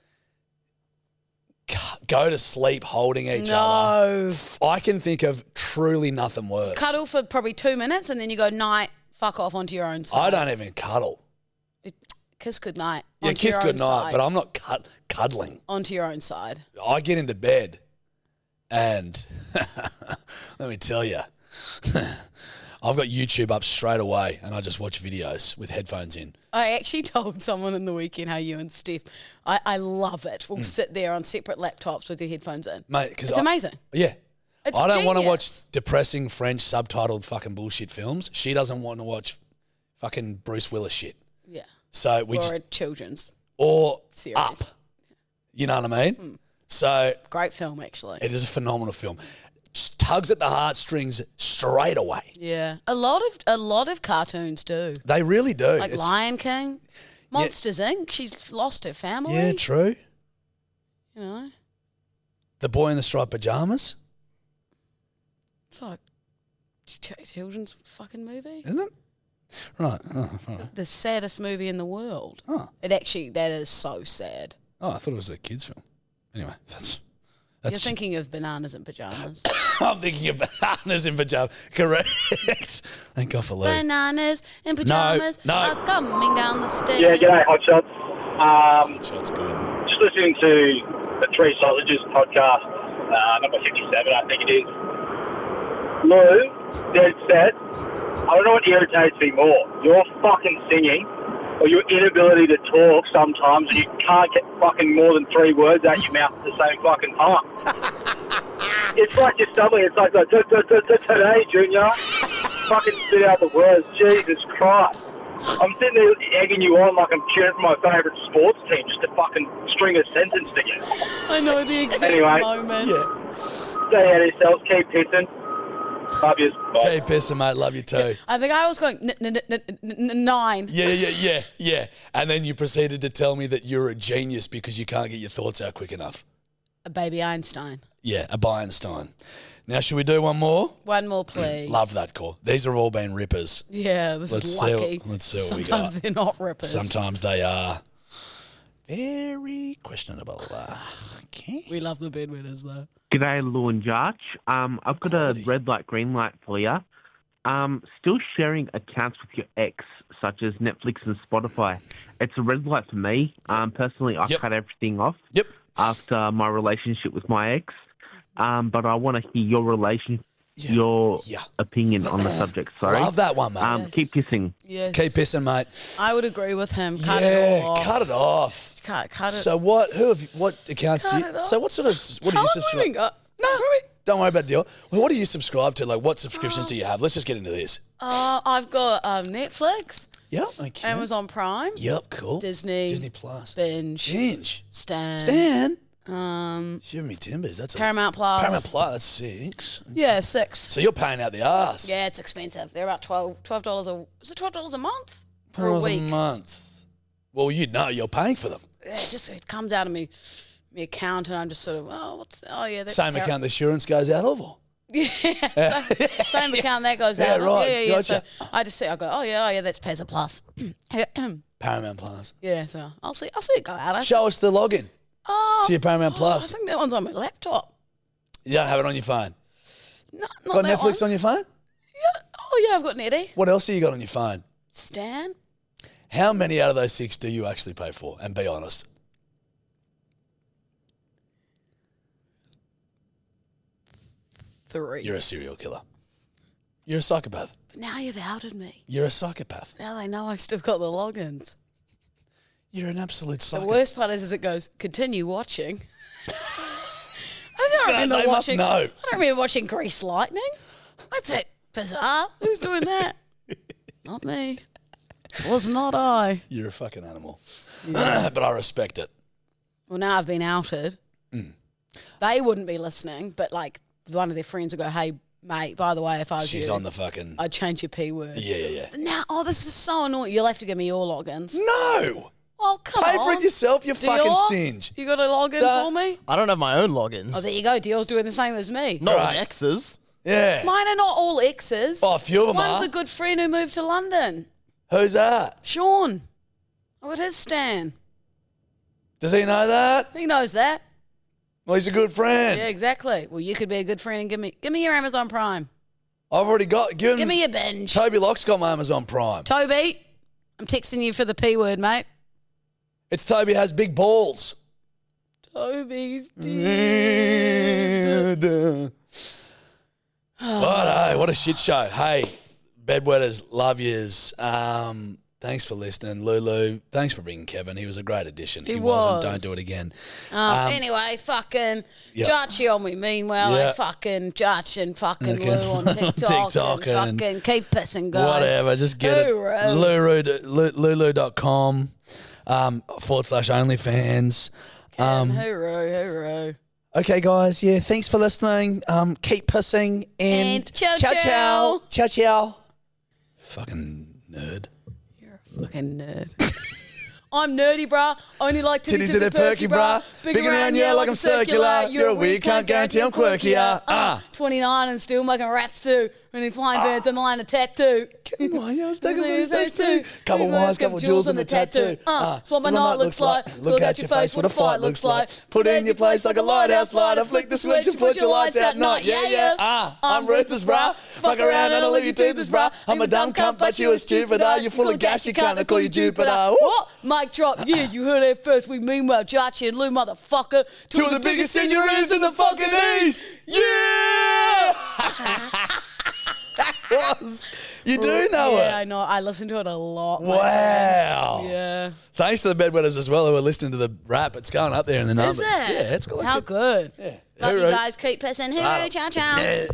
c- go to sleep holding each other. No. I can think of truly nothing worse. Cuddle for probably two minutes, and then you go night. Fuck off onto your own side. I don't even cuddle. Kiss good night. Yeah, onto kiss your good own night, side. but I'm not cud- cuddling. onto your own side. I get into bed and let me tell you, I've got YouTube up straight away and I just watch videos with headphones in. I actually told someone in the weekend how you and Steph, I, I love it. We'll Mm. sit there on separate laptops with your headphones in. Mate, cause It's I- amazing. Yeah. It's I don't want to genius. watch depressing French subtitled fucking bullshit films. She doesn't want to watch fucking Bruce Willis shit. Yeah. So we or just a children's or series. Up. You know what I mean? So Great film, actually. it is a phenomenal film. Just tugs at the heartstrings straight away. Yeah. A lot of a lot of cartoons do. They really do. Like It's- Lion King. Monsters Incorporated. She's lost her family. Yeah, true. You know, The Boy in the Striped Pajamas, it's like a children's fucking movie. isn't it? Right. Oh, all right. The saddest movie in the world. Oh. It actually, that is so sad. Oh, I thought it was a kids' film. Anyway, that's You're that's. thinking of Bananas in Pajamas. I'm thinking of Bananas in Pajamas. Correct. Thank God for Lou. Bananas in Pajamas no. are coming down the stairs. Yeah, g'day, Hot Shots. Um, Hot Shots, good. Just listening to the Three Sausages podcast, uh, number fifty-seven, I think it is. Lou, dead set. I don't know what irritates me more, your fucking singing or your inability to talk sometimes and you can't get fucking more than three words out your mouth at the same fucking time. It's like you're stumbling. It's like, like "T- t- t- t- today, Junior." Fucking spit out the words. Jesus Christ. I'm sitting there egging you on like I'm cheering for my favourite sports team just to fucking string a sentence together. I know the exact Anyway. moment. Yeah. Stay out of yourselves. Keep pissing. Love you. Bye. Keep pissing, mate. Love you too. I think I was going n- n- n- n- n- nine. Yeah, yeah, yeah, yeah. And then you proceeded to tell me that you're a genius because you can't get your thoughts out quick enough. A baby Einstein. Yeah, a Einstein. Now, should we do one more? One more, please. Love that call. These have all been rippers. Yeah, this Let's is see lucky. what- let's see what we Sometimes got. they're not rippers. Sometimes they are very questionable. Uh, okay. We love the bedwetters, though. G'day, Lou and Jarch. Um, I've got a red light, green light for you. Um, still sharing accounts with your ex, such as Netflix and Spotify. It's a red light for me. Um, personally, I Yep. cut everything off Yep. after my relationship with my ex. Um, but I want to hear your relation, your Yeah. opinion on the subject. Sorry. Love that one, mate. Um, Keep kissing. Yes. Keep pissing, mate. I would agree with him. Cut yeah, it all off. cut it off. Cut, cut it. So what? Who have you, what accounts Cut do you? it off. So what sort of what do How you long have we subscribe? been got? No, don't worry about the deal. Well, what do you subscribe to? Like, what subscriptions do you have? Let's just get into this. Uh, I've got um, Netflix, Yep. Okay. Amazon Prime, Yep. Cool. Disney, Disney Plus. Binge, Binge. Stan, Stan. um, Shiver me timbers. That's Paramount a, Plus. Paramount Plus. That's six. Yeah, six. So you're paying out the arse. Yeah, it's expensive. They're about twelve dollars a. Is it twelve dollars a month or a Dollars week? month. Well, you know you're paying for them. Yeah, it just it comes out of me, me account, and I'm just sort of oh, what's oh yeah, that's Same Par- account the insurance goes out of, or? Yeah, same, same account that goes Yeah, out. of. right, Yeah, yeah, yeah. gotcha. So I just see, I go, oh yeah, oh yeah, that's Pezza Plus. Paramount Plus. Yeah, so I'll see, I'll see it go out. I Show us the login oh, to your Paramount I Plus. think that one's on my laptop. You don't have it on your phone. No, not Got that Netflix one. on your phone? Oh yeah, I've got Netty. What else have you got on your phone? Stan. How many out of those six do you actually pay for? And be honest. Three. You're a serial killer. You're a psychopath. But now you've outed me. You're a psychopath. Now they know I've still got the logins. You're an absolute The psychopath. worst part is, is it goes, continue watching. I don't God, remember they must watching. know. I don't remember watching Grease Lightning. That's it. Bizarre. Who's doing that? Not me. Was not I. You're a fucking animal. But I respect it. Well, now I've been outed. Mm. They wouldn't be listening, but like one of their friends would go, "Hey, mate, by the way, if I was She's you, on the fucking... I'd change your P word." Yeah, yeah, yeah. Now, oh, this is so annoying. You'll have to give me your logins. No! Oh, come Pay on. for it yourself, you Dior, fucking stinge. You got a login Duh. for me? I don't have my own logins. Oh, there you go. Dior's doing the same as me. Not Right. with exes. Yeah. Mine are not all exes. Oh, a few of them One's are. a good friend who moved to London. Who's that? Sean. Oh, it is Stan. Does he know that? He knows that. Well, he's a good friend. Yeah, exactly. Well, you could be a good friend and give me give me your Amazon Prime. I've already got... Give, him, Give me your binge. Toby Locke's got my Amazon Prime. Toby, I'm texting you for the P word, mate. It's Toby has big balls. Toby's dead. What, hey, what a shit show. Hey, bedwetters, love yous. Um, thanks for listening. Lulu, thanks for bringing Kevin. He was a great addition. He wasn't. was. Don't do it again. Um, Um, anyway, fucking yeah. Jarchi on me. Meanwhile, Yeah. I fucking Jarch and fucking Okay. Lou on TikTok, TikTok and, and fucking keep pissing, guys. Whatever, just get Hooroo. it. Lulu, lulu dot com um, forward slash OnlyFans. Um, Hooroo, hooroo. okay, guys. Yeah, thanks for listening. Um, keep pissing and, And ciao, ciao, ciao. ciao, ciao. Fucking nerd. Fucking nerd. I'm nerdy, bruh. Only like titties, Titties in a perky, bruh. Big around, yeah, like I'm circular. You're a weird, can't guarantee I'm quirkier. Uh, twenty-nine and still making raps too. When he's flying birds on the line of tattoo. Come on, yeah, I was thinking about this too. Couple wines, couple jewels and the tattoo. Uh, it's what my night looks like. Look at your face, what a fight looks like. Put it in your place like a lighthouse lighter. Flick the switch and put your lights out. Night, yeah, yeah. Ah, I'm ruthless, bruh. Fuck around and I'll leave you toothless, bruh. I'm a dumb cunt, but you a stupid. Are you full of gas? You can't. I call you Jupiter. What? Mic drop. Yeah, you heard it first. We meanwhile, Jarchi and Lou, motherfucker. Two of the biggest senoritas in the fucking East. Yeah. That was. You do know yeah, it. Yeah, I know. I listen to it a lot. Wow. Yeah. Thanks to the bedwetters as well who are listening to the rap. It's going up there in the numbers. Is it? Yeah, it's got like How a- good. Yeah. Love Hooroo. you guys. Keep pissing. Hooroo. Wow. Ciao, ciao. Yeah.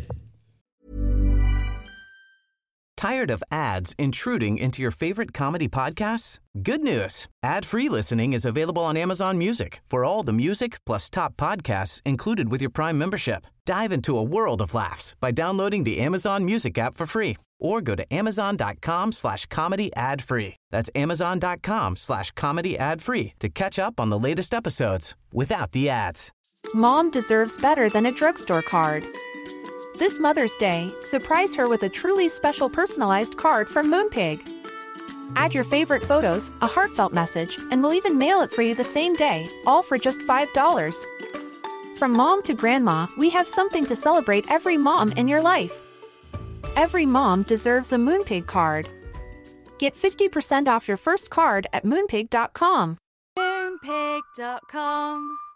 Tired of ads intruding into your favorite comedy podcasts? Good news. Ad-free listening is available on Amazon Music for all the music plus top podcasts included with your Prime membership. Dive into a world of laughs by downloading the Amazon Music app for free or go to amazon.com slash comedy ad free. That's amazon.com slash comedy ad free to catch up on the latest episodes without the ads. Mom deserves better than a drugstore card. This Mother's Day, surprise her with a truly special personalized card from Moonpig. Add your favorite photos, a heartfelt message, and we'll even mail it for you the same day, all for just five dollars. From mom to grandma, we have something to celebrate every mom in your life. Every mom deserves a Moonpig card. Get fifty percent off your first card at moonpig dot com. Moonpig dot com